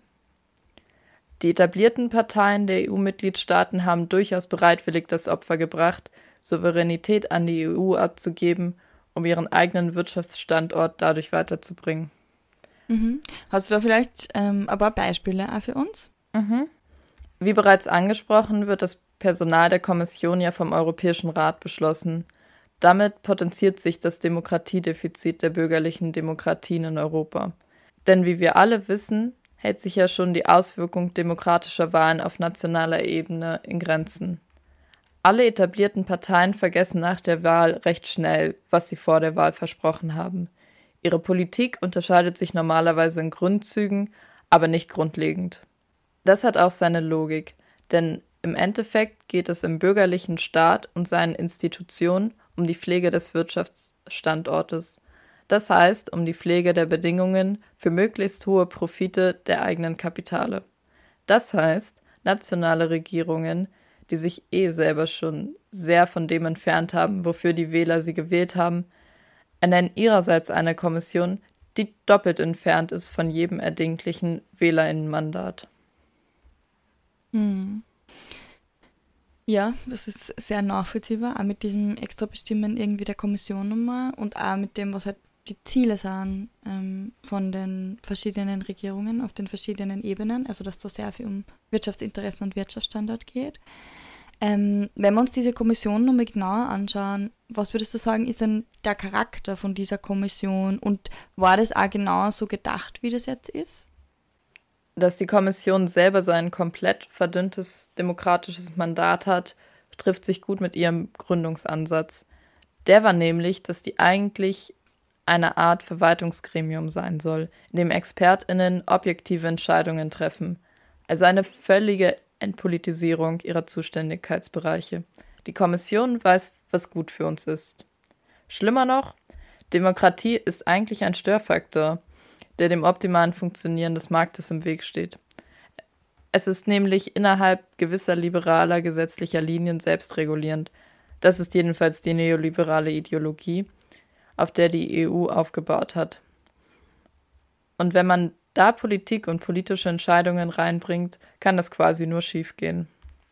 Die etablierten Parteien der E U-Mitgliedstaaten haben durchaus bereitwillig das Opfer gebracht, Souveränität an die E U abzugeben, um ihren eigenen Wirtschaftsstandort dadurch weiterzubringen. Mhm. Hast du da vielleicht ähm, ein paar Beispiele auch für uns? Mhm. Wie bereits angesprochen, wird das Personal der Kommission ja vom Europäischen Rat beschlossen. Damit potenziert sich das Demokratiedefizit der bürgerlichen Demokratien in Europa. Denn wie wir alle wissen, hält sich ja schon die Auswirkung demokratischer Wahlen auf nationaler Ebene in Grenzen. Alle etablierten Parteien vergessen nach der Wahl recht schnell, was sie vor der Wahl versprochen haben. Ihre Politik unterscheidet sich normalerweise in Grundzügen, aber nicht grundlegend. Das hat auch seine Logik, denn im Endeffekt geht es im bürgerlichen Staat und seinen Institutionen um die Pflege des Wirtschaftsstandortes. Das heißt, um die Pflege der Bedingungen für möglichst hohe Profite der eigenen Kapitale. Das heißt, nationale Regierungen, die sich eh selber schon sehr von dem entfernt haben, wofür die Wähler sie gewählt haben, ernennen ihrerseits eine Kommission, die doppelt entfernt ist von jedem erdenklichen WählerInnenmandat. Hm. Ja, das ist sehr nachvollziehbar, auch mit diesem extra Bestimmen irgendwie der Kommission nochmal und auch mit dem, was halt die Ziele sind ähm, von den verschiedenen Regierungen auf den verschiedenen Ebenen, also dass da sehr viel um Wirtschaftsinteressen und Wirtschaftsstandort geht. Ähm, wenn wir uns diese Kommission nochmal genauer anschauen, was würdest du sagen, ist denn der Charakter von dieser Kommission und war das auch genau so gedacht, wie das jetzt ist? Dass die Kommission selber so ein komplett verdünntes demokratisches Mandat hat, trifft sich gut mit ihrem Gründungsansatz. Der war nämlich, dass die eigentlich eine Art Verwaltungsgremium sein soll, in dem ExpertInnen objektive Entscheidungen treffen. Also eine völlige Entpolitisierung ihrer Zuständigkeitsbereiche. Die Kommission weiß, was gut für uns ist. Schlimmer noch, Demokratie ist eigentlich ein Störfaktor, der dem optimalen Funktionieren des Marktes im Weg steht. Es ist nämlich innerhalb gewisser liberaler gesetzlicher Linien selbstregulierend. Das ist jedenfalls die neoliberale Ideologie, auf der die E U aufgebaut hat. Und wenn man da Politik und politische Entscheidungen reinbringt, kann das quasi nur schiefgehen.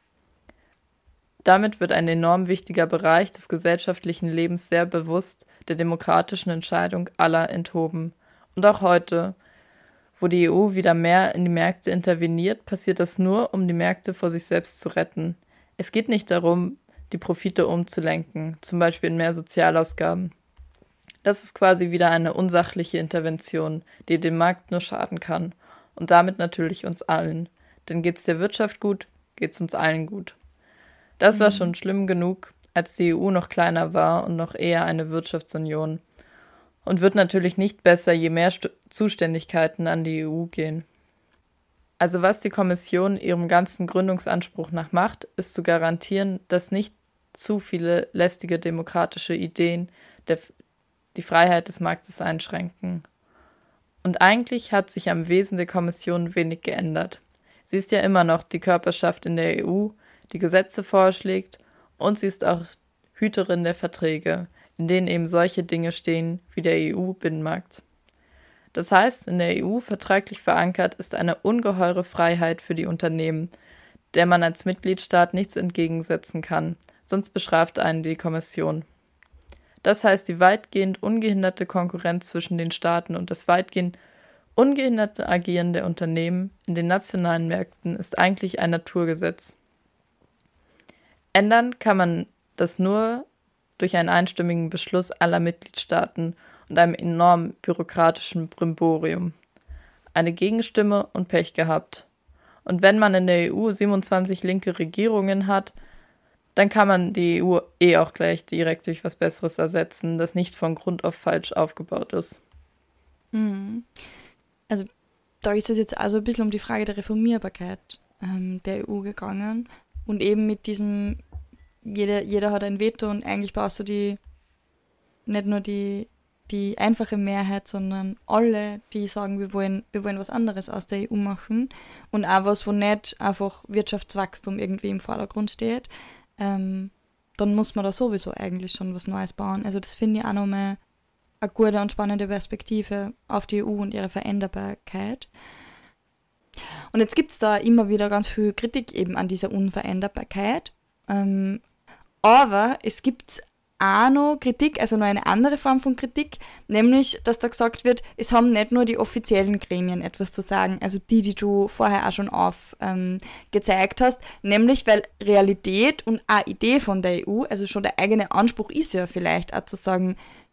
Damit wird ein enorm wichtiger Bereich des gesellschaftlichen Lebens sehr bewusst der demokratischen Entscheidung aller enthoben. Und auch heute, wo die E U wieder mehr in die Märkte interveniert, passiert das nur, um die Märkte vor sich selbst zu retten. Es geht nicht darum, die Profite umzulenken, zum Beispiel in mehr Sozialausgaben. Das ist quasi wieder eine unsachliche Intervention, die dem Markt nur schaden kann. Und damit natürlich uns allen. Denn geht's der Wirtschaft gut, geht's uns allen gut. Das war schon schlimm genug, als die E U noch kleiner war und noch eher eine Wirtschaftsunion. Und wird natürlich nicht besser, je mehr St- Zuständigkeiten an die E U gehen. Also was die Kommission ihrem ganzen Gründungsanspruch nach macht, ist zu garantieren, dass nicht zu viele lästige demokratische Ideen der die Freiheit des Marktes einschränken. Und eigentlich hat sich am Wesen der Kommission wenig geändert. Sie ist ja immer noch die Körperschaft in der E U, die Gesetze vorschlägt, und sie ist auch Hüterin der Verträge, in denen eben solche Dinge stehen wie der E U-Binnenmarkt. Das heißt, in der E U vertraglich verankert ist eine ungeheure Freiheit für die Unternehmen, der man als Mitgliedstaat nichts entgegensetzen kann, sonst bestraft einen die Kommission. Das heißt, die weitgehend ungehinderte Konkurrenz zwischen den Staaten und das weitgehend ungehinderte Agieren der Unternehmen in den nationalen Märkten ist eigentlich ein Naturgesetz. Ändern kann man das nur durch einen einstimmigen Beschluss aller Mitgliedstaaten und einem enorm bürokratischen Brimborium. Eine Gegenstimme und Pech gehabt. Und wenn man in der E U siebenundzwanzig linke Regierungen hat, dann kann man die E U eh auch gleich direkt durch was Besseres ersetzen, das nicht von Grund auf falsch aufgebaut ist. Mhm. Also da ist es jetzt also ein bisschen um die Frage der Reformierbarkeit ähm, der E U gegangen und eben mit diesem, jeder, jeder hat ein Veto und eigentlich brauchst du die, nicht nur die, die einfache Mehrheit, sondern alle, die sagen, wir wollen, wir wollen was anderes aus der E U machen und auch was, wo nicht einfach Wirtschaftswachstum irgendwie im Vordergrund steht. Ähm, dann muss man da sowieso eigentlich schon was Neues bauen. Also das finde ich auch nochmal eine gute und spannende Perspektive auf die E U und ihre Veränderbarkeit. Und jetzt gibt es da immer wieder ganz viel Kritik eben an dieser Unveränderbarkeit. Ähm, aber es gibt auch noch Kritik, also noch eine andere Form von Kritik, nämlich, dass da gesagt wird, es haben nicht nur die offiziellen Gremien etwas zu sagen, also die, die du vorher auch schon aufgezeigt ähm, hast, nämlich, weil Realität und auch Idee von der E U, also schon der eigene Anspruch ist ja vielleicht auch zu sagen,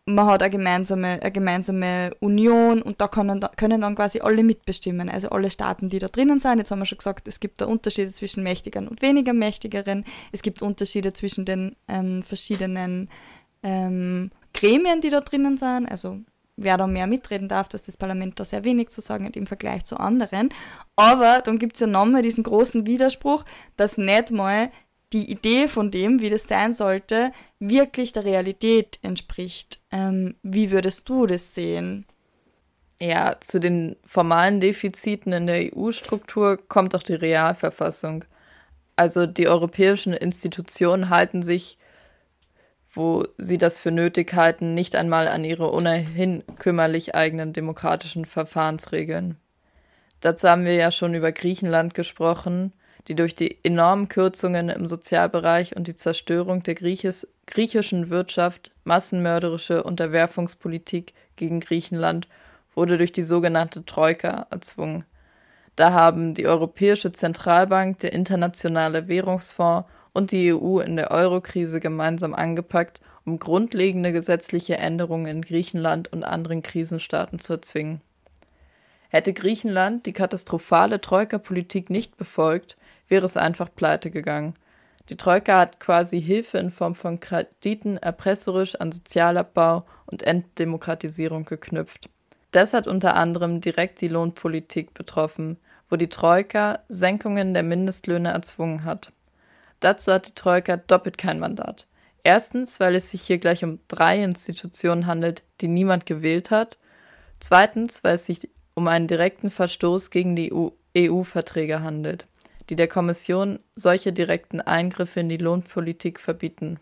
man hat eine gemeinsame, eine gemeinsame Union und da können, können dann quasi alle mitbestimmen, also alle Staaten, die da drinnen sind. Jetzt haben wir schon gesagt, es gibt da Unterschiede zwischen Mächtigeren und weniger Mächtigeren. Es gibt Unterschiede zwischen den ähm, verschiedenen ähm, Gremien, die da drinnen sind, also wer da mehr mitreden darf, dass das Parlament da sehr wenig zu sagen hat im Vergleich zu anderen. Aber dann gibt es ja nochmal diesen großen Widerspruch, dass nicht mal die Idee von dem, wie das sein sollte, wirklich der Realität entspricht. Ähm, wie würdest du das sehen? Ja, zu den formalen Defiziten in der E U-Struktur kommt auch die Realverfassung. Also die europäischen Institutionen halten sich, wo sie das für nötig halten, nicht einmal an ihre ohnehin kümmerlich eigenen demokratischen Verfahrensregeln. Dazu haben wir ja schon über Griechenland gesprochen, die durch die enormen Kürzungen im Sozialbereich und die Zerstörung der Griechis, griechischen Wirtschaft, massenmörderische Unterwerfungspolitik gegen Griechenland wurde durch die sogenannte Troika erzwungen. Da haben die Europäische Zentralbank, der Internationale Währungsfonds und die E U in der Eurokrise gemeinsam angepackt, um grundlegende gesetzliche Änderungen in Griechenland und anderen Krisenstaaten zu erzwingen. Hätte Griechenland die katastrophale Troika-Politik nicht befolgt, wäre es einfach pleite gegangen. Die Troika hat quasi Hilfe in Form von Krediten erpresserisch an Sozialabbau und Entdemokratisierung geknüpft. Das hat unter anderem direkt die Lohnpolitik betroffen, wo die Troika Senkungen der Mindestlöhne erzwungen hat. Dazu hat die Troika doppelt kein Mandat. Erstens, weil es sich hier gleich um drei Institutionen handelt, die niemand gewählt hat. Zweitens, weil es sich um einen direkten Verstoß gegen die E U-Verträge handelt, die der Kommission solche direkten Eingriffe in die Lohnpolitik verbieten.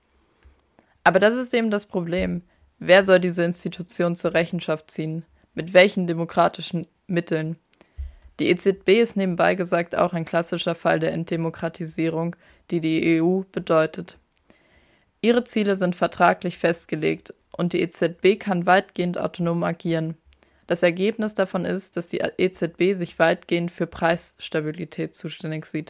Aber das ist eben das Problem. Wer soll diese Institution zur Rechenschaft ziehen? Mit welchen demokratischen Mitteln? Die E Z B ist nebenbei gesagt auch ein klassischer Fall der Entdemokratisierung, die die E U bedeutet. Ihre Ziele sind vertraglich festgelegt und die E Z B kann weitgehend autonom agieren. Das Ergebnis davon ist, dass die E Z B sich weitgehend für Preisstabilität zuständig sieht.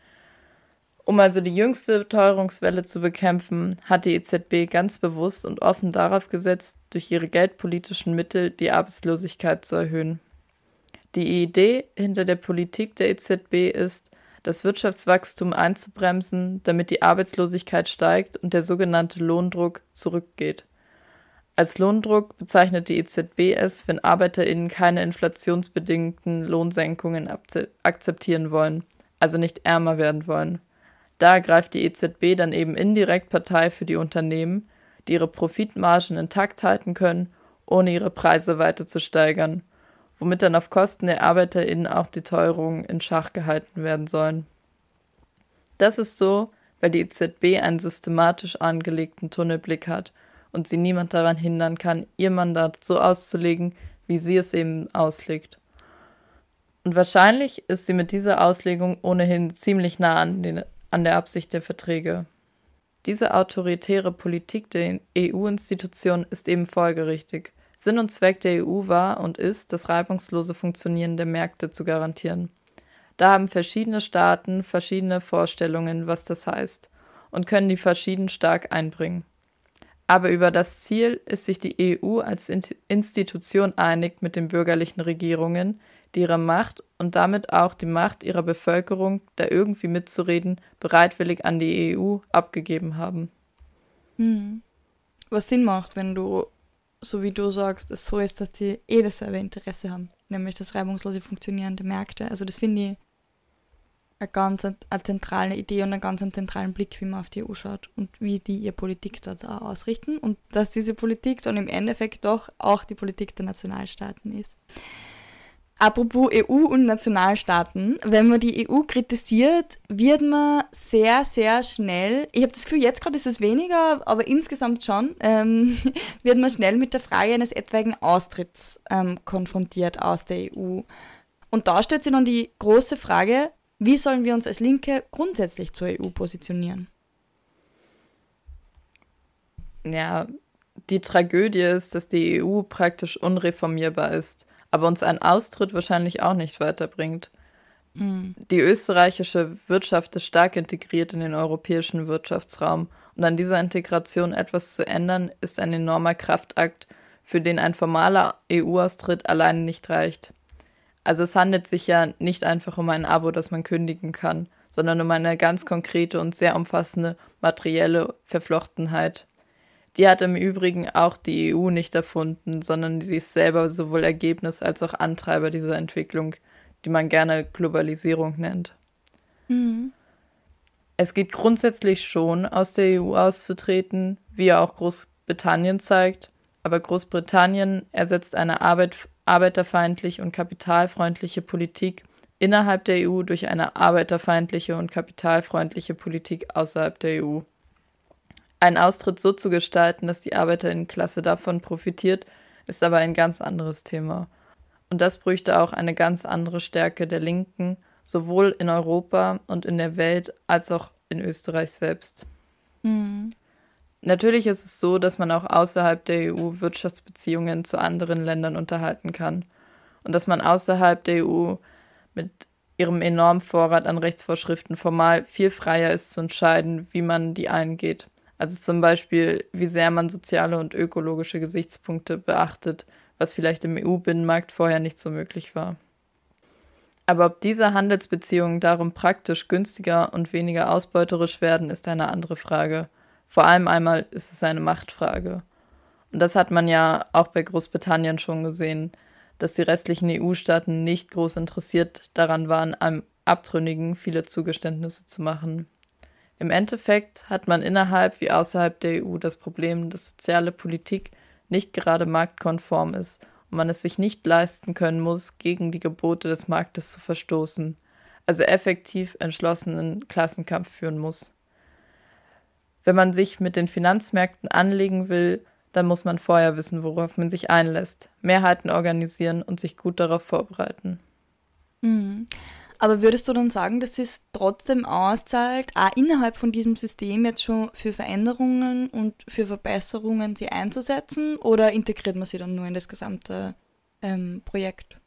Um also die jüngste Teuerungswelle zu bekämpfen, hat die E Z B ganz bewusst und offen darauf gesetzt, durch ihre geldpolitischen Mittel die Arbeitslosigkeit zu erhöhen. Die Idee hinter der Politik der E Z B ist, das Wirtschaftswachstum einzubremsen, damit die Arbeitslosigkeit steigt und der sogenannte Lohndruck zurückgeht. Als Lohndruck bezeichnet die E Z B es, wenn ArbeiterInnen keine inflationsbedingten Lohnsenkungen akzeptieren wollen, also nicht ärmer werden wollen. Da ergreift die E Z B dann eben indirekt Partei für die Unternehmen, die ihre Profitmargen intakt halten können, ohne ihre Preise weiter zu steigern, womit dann auf Kosten der ArbeiterInnen auch die Teuerungen in Schach gehalten werden sollen. Das ist so, weil die E Z B einen systematisch angelegten Tunnelblick hat und sie niemand daran hindern kann, ihr Mandat so auszulegen, wie sie es eben auslegt. Und wahrscheinlich ist sie mit dieser Auslegung ohnehin ziemlich nah an, den, an der Absicht der Verträge. Diese autoritäre Politik der E U-Institutionen ist eben folgerichtig. Sinn und Zweck der E U war und ist, das reibungslose Funktionieren der Märkte zu garantieren. Da haben verschiedene Staaten verschiedene Vorstellungen, was das heißt, und können die verschieden stark einbringen. Aber über das Ziel ist sich die E U als Institution einig mit den bürgerlichen Regierungen, die ihre Macht und damit auch die Macht ihrer Bevölkerung, da irgendwie mitzureden, bereitwillig an die E U abgegeben haben. Hm. Was Sinn macht, wenn du, so wie du sagst, es so ist, dass die eh dasselbe Interesse haben, nämlich das reibungslose Funktionieren der Märkte. Also das finde ich eine ganz eine zentrale Idee und einen ganz einen zentralen Blick, wie man auf die E U schaut und wie die ihre Politik dort auch ausrichten und dass diese Politik dann im Endeffekt doch auch die Politik der Nationalstaaten ist. Apropos E U und Nationalstaaten, wenn man die E U kritisiert, wird man sehr, sehr schnell, ich habe das Gefühl, jetzt gerade ist es weniger, aber insgesamt schon, ähm, wird man schnell mit der Frage eines etwaigen Austritts ähm, konfrontiert aus der E U. Und da stellt sich dann die große Frage, wie sollen wir uns als Linke grundsätzlich zur E U positionieren? Ja, die Tragödie ist, dass die E U praktisch unreformierbar ist, aber uns ein Austritt wahrscheinlich auch nicht weiterbringt. Mhm. Die österreichische Wirtschaft ist stark integriert in den europäischen Wirtschaftsraum Und an dieser Integration etwas zu ändern, ist ein enormer Kraftakt, für den ein formaler E U-Austritt alleine nicht reicht. Also es handelt sich ja nicht einfach um ein Abo, das man kündigen kann, sondern um eine ganz konkrete und sehr umfassende materielle Verflochtenheit. Die hat im Übrigen auch die E U nicht erfunden, sondern sie ist selber sowohl Ergebnis als auch Antreiber dieser Entwicklung, die man gerne Globalisierung nennt. Mhm. Es geht grundsätzlich schon, aus der E U auszutreten, wie ja auch Großbritannien zeigt, aber Großbritannien ersetzt eine Arbeit, arbeiterfeindliche und kapitalfreundliche Politik innerhalb der E U durch eine arbeiterfeindliche und kapitalfreundliche Politik außerhalb der E U. Einen Austritt so zu gestalten, dass die Arbeiterinnenklasse davon profitiert, ist aber ein ganz anderes Thema. Und das bräuchte auch eine ganz andere Stärke der Linken, sowohl in Europa und in der Welt als auch in Österreich selbst. Mhm. Natürlich ist es so, dass man auch außerhalb der E U Wirtschaftsbeziehungen zu anderen Ländern unterhalten kann und dass man außerhalb der E U mit ihrem enormen Vorrat an Rechtsvorschriften formal viel freier ist zu entscheiden, wie man die eingeht. Also zum Beispiel, wie sehr man soziale und ökologische Gesichtspunkte beachtet, was vielleicht im E U-Binnenmarkt vorher nicht so möglich war. Aber ob diese Handelsbeziehungen darum praktisch günstiger und weniger ausbeuterisch werden, ist eine andere Frage. Vor allem einmal ist es eine Machtfrage. Und das hat man ja auch bei Großbritannien schon gesehen, dass die restlichen E U-Staaten nicht groß interessiert daran waren, einem Abtrünnigen viele Zugeständnisse zu machen. Im Endeffekt hat man innerhalb wie außerhalb der E U das Problem, dass soziale Politik nicht gerade marktkonform ist und man es sich nicht leisten können muss, gegen die Gebote des Marktes zu verstoßen, also effektiv entschlossenen Klassenkampf führen muss. Wenn man sich mit den Finanzmärkten anlegen will, dann muss man vorher wissen, worauf man sich einlässt, Mehrheiten organisieren und sich gut darauf vorbereiten. Mhm. Aber würdest du dann sagen, dass es trotzdem auszahlt, auch innerhalb von diesem System jetzt schon für Veränderungen und für Verbesserungen sie einzusetzen, oder integriert man sie dann nur in das gesamte ähm, Projekt?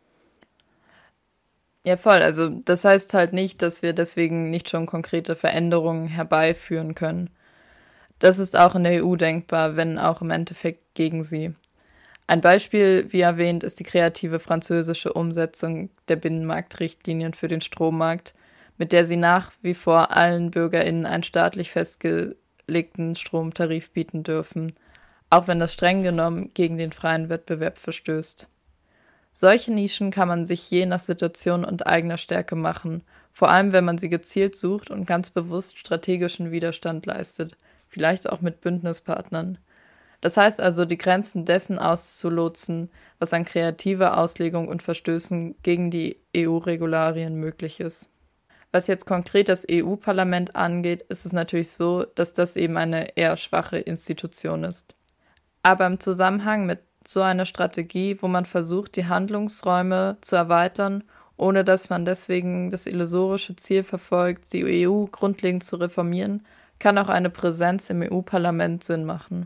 Ja, voll. Also das heißt halt nicht, dass wir deswegen nicht schon konkrete Veränderungen herbeiführen können. Das ist auch in der E U denkbar, wenn auch im Endeffekt gegen sie. Ein Beispiel, wie erwähnt, ist die kreative französische Umsetzung der Binnenmarktrichtlinien für den Strommarkt, mit der sie nach wie vor allen BürgerInnen einen staatlich festgelegten Stromtarif bieten dürfen, auch wenn das streng genommen gegen den freien Wettbewerb verstößt. Solche Nischen kann man sich je nach Situation und eigener Stärke machen, vor allem wenn man sie gezielt sucht und ganz bewusst strategischen Widerstand leistet, vielleicht auch mit Bündnispartnern. Das heißt also, die Grenzen dessen auszulotsen, was an kreativer Auslegung und Verstößen gegen die E U-Regularien möglich ist. Was jetzt konkret das E U-Parlament angeht, ist es natürlich so, dass das eben eine eher schwache Institution ist. Aber im Zusammenhang mit so einer Strategie, wo man versucht, die Handlungsräume zu erweitern, ohne dass man deswegen das illusorische Ziel verfolgt, die E U grundlegend zu reformieren, kann auch eine Präsenz im E U-Parlament Sinn machen.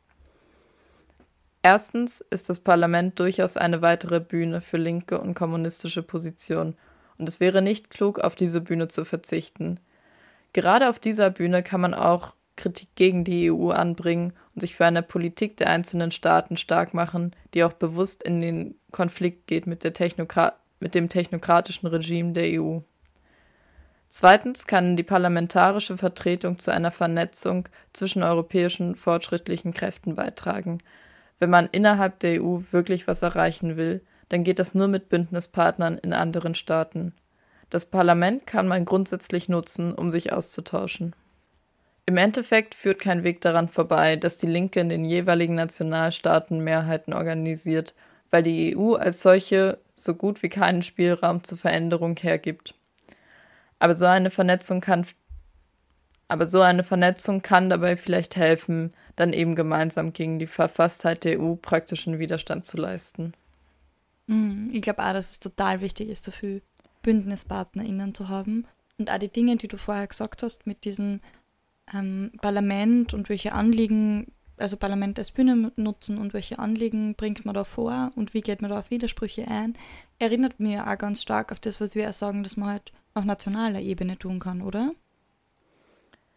Erstens ist das Parlament durchaus eine weitere Bühne für linke und kommunistische Positionen, und es wäre nicht klug, auf diese Bühne zu verzichten. Gerade auf dieser Bühne kann man auch Kritik gegen die E U anbringen und sich für eine Politik der einzelnen Staaten stark machen, die auch bewusst in den Konflikt geht mit, der Technokra- mit dem technokratischen Regime der E U. Zweitens kann die parlamentarische Vertretung zu einer Vernetzung zwischen europäischen fortschrittlichen Kräften beitragen. Wenn man innerhalb der E U wirklich was erreichen will, dann geht das nur mit Bündnispartnern in anderen Staaten. Das Parlament kann man grundsätzlich nutzen, um sich auszutauschen. Im Endeffekt führt kein Weg daran vorbei, dass die Linke in den jeweiligen Nationalstaaten Mehrheiten organisiert, weil die E U als solche so gut wie keinen Spielraum zur Veränderung hergibt. Aber so eine Vernetzung kann, aber so eine Vernetzung kann dabei vielleicht helfen, dann eben gemeinsam gegen die Verfasstheit der E U praktischen Widerstand zu leisten. Ich glaube auch, dass es total wichtig ist, dafür BündnispartnerInnen zu haben. Und auch die Dinge, die du vorher gesagt hast, mit diesem ähm, Parlament und welche Anliegen, also Parlament als Bühne nutzen und welche Anliegen bringt man da vor und wie geht man da auf Widersprüche ein, erinnert mir auch ganz stark auf das, was wir auch sagen, dass man halt auf nationaler Ebene tun kann, oder?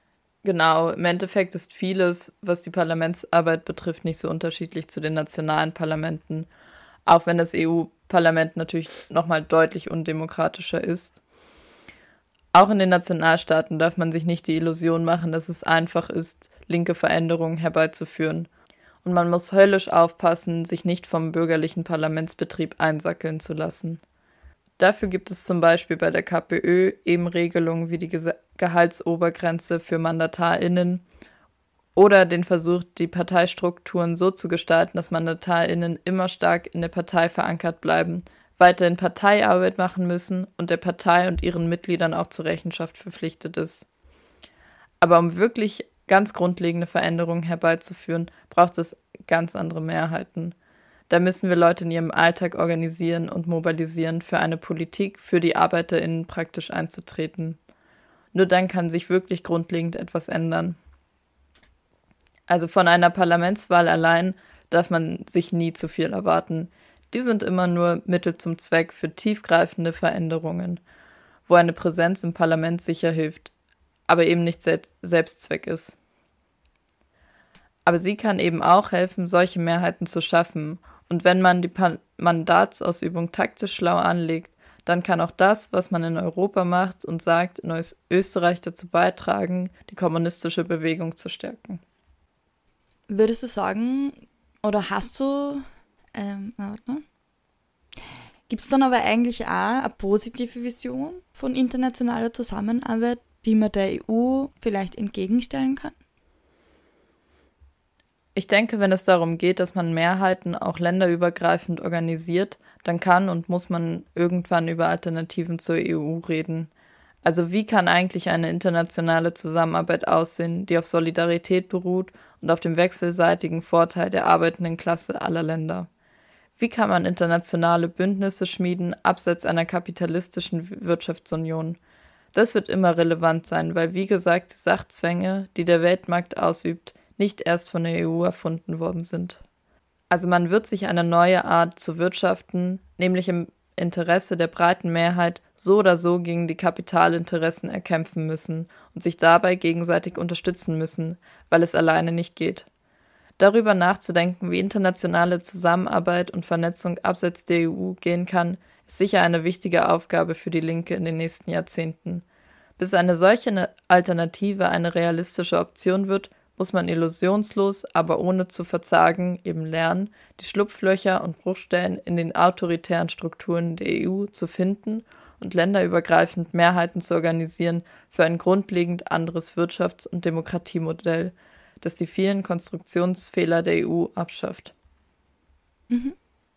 Genau, im Endeffekt ist vieles, was die Parlamentsarbeit betrifft, nicht so unterschiedlich zu den nationalen Parlamenten, auch wenn das E U-Parlament natürlich nochmal deutlich undemokratischer ist. Auch in den Nationalstaaten darf man sich nicht die Illusion machen, dass es einfach ist, linke Veränderungen herbeizuführen. Und man muss höllisch aufpassen, sich nicht vom bürgerlichen Parlamentsbetrieb einsackeln zu lassen. Dafür gibt es zum Beispiel bei der KPÖ eben Regelungen wie die Ge- Gehaltsobergrenze für MandatarInnen oder den Versuch, die Parteistrukturen so zu gestalten, dass MandatarInnen immer stark in der Partei verankert bleiben, weiterhin Parteiarbeit machen müssen und der Partei und ihren Mitgliedern auch zur Rechenschaft verpflichtet ist. Aber um wirklich ganz grundlegende Veränderungen herbeizuführen, braucht es ganz andere Mehrheiten. Da müssen wir Leute in ihrem Alltag organisieren und mobilisieren, für eine Politik für die ArbeiterInnen praktisch einzutreten. Nur dann kann sich wirklich grundlegend etwas ändern. Also von einer Parlamentswahl allein darf man sich nie zu viel erwarten. Die sind immer nur Mittel zum Zweck für tiefgreifende Veränderungen, wo eine Präsenz im Parlament sicher hilft, aber eben nicht Selbstzweck ist. Aber sie kann eben auch helfen, solche Mehrheiten zu schaffen. Und wenn man die pa- Mandatsausübung taktisch schlau anlegt, dann kann auch das, was man in Europa macht und sagt, in Österreich dazu beitragen, die kommunistische Bewegung zu stärken. Würdest du sagen, oder hast du, ähm, na, warte mal, gibt es dann aber eigentlich auch eine positive Vision von internationaler Zusammenarbeit, die man der E U vielleicht entgegenstellen kann? Ich denke, wenn es darum geht, dass man Mehrheiten auch länderübergreifend organisiert, dann kann und muss man irgendwann über Alternativen zur E U reden. Also wie kann eigentlich eine internationale Zusammenarbeit aussehen, die auf Solidarität beruht und auf dem wechselseitigen Vorteil der arbeitenden Klasse aller Länder? Wie kann man internationale Bündnisse schmieden, abseits einer kapitalistischen Wirtschaftsunion? Das wird immer relevant sein, weil, wie gesagt, die Sachzwänge, die der Weltmarkt ausübt, nicht erst von der E U erfunden worden sind. Also man wird sich eine neue Art zu wirtschaften, nämlich im Interesse der breiten Mehrheit, so oder so gegen die Kapitalinteressen erkämpfen müssen und sich dabei gegenseitig unterstützen müssen, weil es alleine nicht geht. Darüber nachzudenken, wie internationale Zusammenarbeit und Vernetzung abseits der E U gehen kann, ist sicher eine wichtige Aufgabe für die Linke in den nächsten Jahrzehnten. Bis eine solche Alternative eine realistische Option wird, muss man illusionslos, aber ohne zu verzagen, eben lernen, die Schlupflöcher und Bruchstellen in den autoritären Strukturen der E U zu finden und länderübergreifend Mehrheiten zu organisieren für ein grundlegend anderes Wirtschafts- und Demokratiemodell, das die vielen Konstruktionsfehler der E U abschafft. Mhm.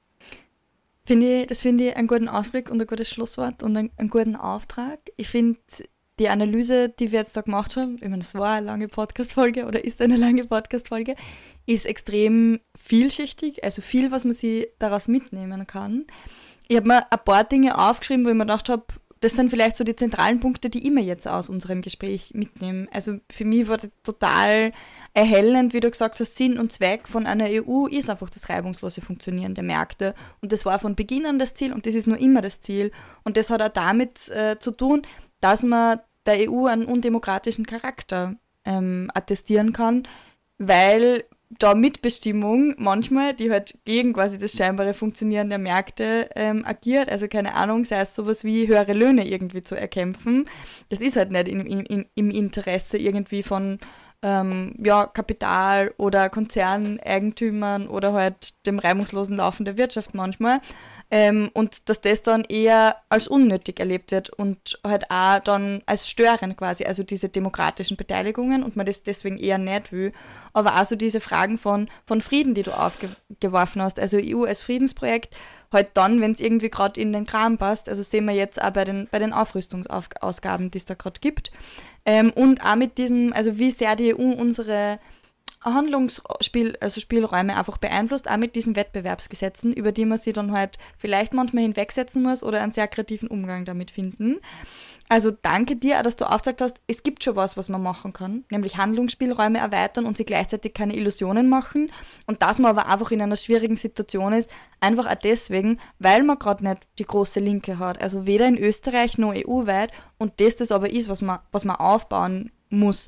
Finde ich, das finde ich einen guten Ausblick und ein gutes Schlusswort und einen, einen guten Auftrag. Ich finde die Analyse, die wir jetzt da gemacht haben, ich meine, das war eine lange Podcast-Folge oder ist eine lange Podcast-Folge, ist extrem vielschichtig, also viel, was man sich daraus mitnehmen kann. Ich habe mir ein paar Dinge aufgeschrieben, wo ich mir gedacht habe, das sind vielleicht so die zentralen Punkte, die ich mir jetzt aus unserem Gespräch mitnehme. Also für mich war das total erhellend, wie du gesagt hast, Sinn und Zweck von einer E U ist einfach das reibungslose Funktionieren der Märkte. Und das war von Beginn an das Ziel und das ist nur immer das Ziel. Und das hat auch damit äh, zu tun, dass man der E U einen undemokratischen Charakter ähm, attestieren kann, weil da Mitbestimmung manchmal, die halt gegen quasi das scheinbare Funktionieren der Märkte ähm, agiert, also keine Ahnung, sei es sowas wie höhere Löhne irgendwie zu erkämpfen, das ist halt nicht in, in, im Interesse irgendwie von ähm, ja, Kapital oder Konzerneigentümern oder halt dem reibungslosen Laufen der Wirtschaft manchmal. Ähm, und dass das dann eher als unnötig erlebt wird und halt auch dann als störend quasi, also diese demokratischen Beteiligungen und man das deswegen eher nicht will. Aber auch so diese Fragen von, von Frieden, die du aufgeworfen hast, also E U als Friedensprojekt, halt dann, wenn es irgendwie gerade in den Kram passt, also sehen wir jetzt auch bei den, bei den Aufrüstungsausgaben, die es da gerade gibt. Ähm, und auch mit diesem, also wie sehr die E U unsere Handlungsspiel, also Spielräume einfach beeinflusst, auch mit diesen Wettbewerbsgesetzen, über die man sich dann halt vielleicht manchmal hinwegsetzen muss oder einen sehr kreativen Umgang damit finden. Also danke dir, dass du aufgezeigt hast, es gibt schon was, was man machen kann, nämlich Handlungsspielräume erweitern und sich gleichzeitig keine Illusionen machen und dass man aber einfach in einer schwierigen Situation ist, einfach auch deswegen, weil man gerade nicht die große Linke hat, also weder in Österreich noch E U-weit und das das aber ist, was man, was man aufbauen muss.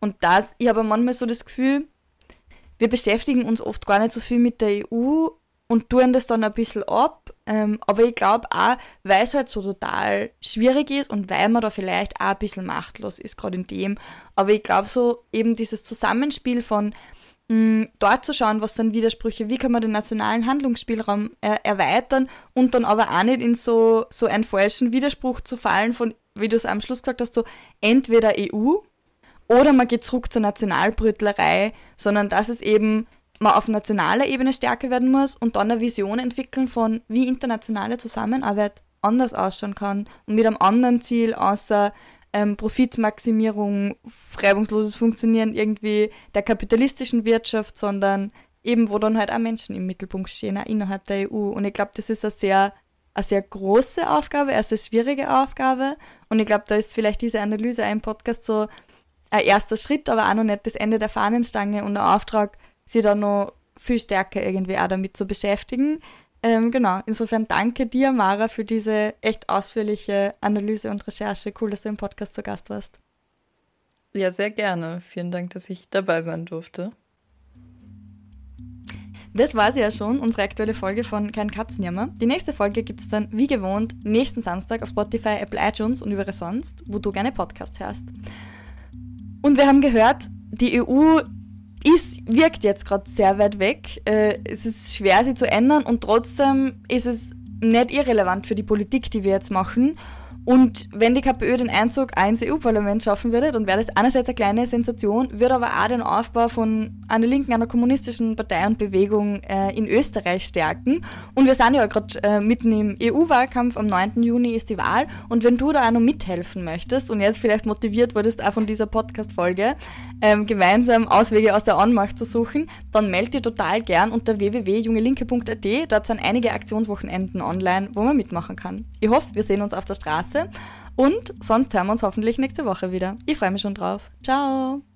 Und das, ich habe manchmal so das Gefühl, wir beschäftigen uns oft gar nicht so viel mit der E U und tun das dann ein bisschen ab. Ähm, aber ich glaube auch, weil es halt so total schwierig ist und weil man da vielleicht auch ein bisschen machtlos ist, gerade in dem. Aber ich glaube so eben dieses Zusammenspiel von mh, dort zu schauen, was sind Widersprüche, wie kann man den nationalen Handlungsspielraum äh, erweitern und dann aber auch nicht in so, so einen falschen Widerspruch zu fallen von, wie du es am Schluss gesagt hast, so entweder E U oder man geht zurück zur Nationalbrütlerei, sondern dass es eben man auf nationaler Ebene stärker werden muss und dann eine Vision entwickeln von, wie internationale Zusammenarbeit anders ausschauen kann und mit einem anderen Ziel, außer ähm, Profitmaximierung, reibungsloses Funktionieren irgendwie der kapitalistischen Wirtschaft, sondern eben, wo dann halt auch Menschen im Mittelpunkt stehen, auch innerhalb der E U. Und ich glaube, das ist eine sehr, eine sehr große Aufgabe, eine sehr schwierige Aufgabe. Und ich glaube, da ist vielleicht diese Analyse auch im Podcast so ein erster Schritt, aber auch noch nicht das Ende der Fahnenstange und ein Auftrag, sich da noch viel stärker irgendwie auch damit zu beschäftigen. Ähm, genau, insofern danke dir, Mara, für diese echt ausführliche Analyse und Recherche. Cool, dass du im Podcast zu Gast warst. Ja, sehr gerne. Vielen Dank, dass ich dabei sein durfte. Das war sie ja schon, unsere aktuelle Folge von Kein Katzenjammer. Die nächste Folge gibt es dann, wie gewohnt, nächsten Samstag auf Spotify, Apple iTunes und überall sonst, wo du gerne Podcasts hörst. Und wir haben gehört, die E U ist, wirkt jetzt gerade sehr weit weg. Äh, es ist schwer, sie zu ändern und trotzdem ist es nicht irrelevant für die Politik, die wir jetzt machen. Und wenn die KPÖ den Einzug ins E U-Parlament schaffen würde, dann wäre das einerseits eine kleine Sensation, würde aber auch den Aufbau von einer linken, einer kommunistischen Partei und Bewegung äh, in Österreich stärken. Und wir sind ja gerade äh, mitten im E U-Wahlkampf, am neunten Juni ist die Wahl. Und wenn du da auch noch mithelfen möchtest und jetzt vielleicht motiviert wurdest, auch von dieser Podcast-Folge, ähm, gemeinsam Auswege aus der Anmacht zu suchen, dann melde dich total gern unter w w w punkt junge linke punkt a t. Dort sind einige Aktionswochenenden online, wo man mitmachen kann. Ich hoffe, wir sehen uns auf der Straße. Und sonst hören wir uns hoffentlich nächste Woche wieder. Ich freue mich schon drauf. Ciao!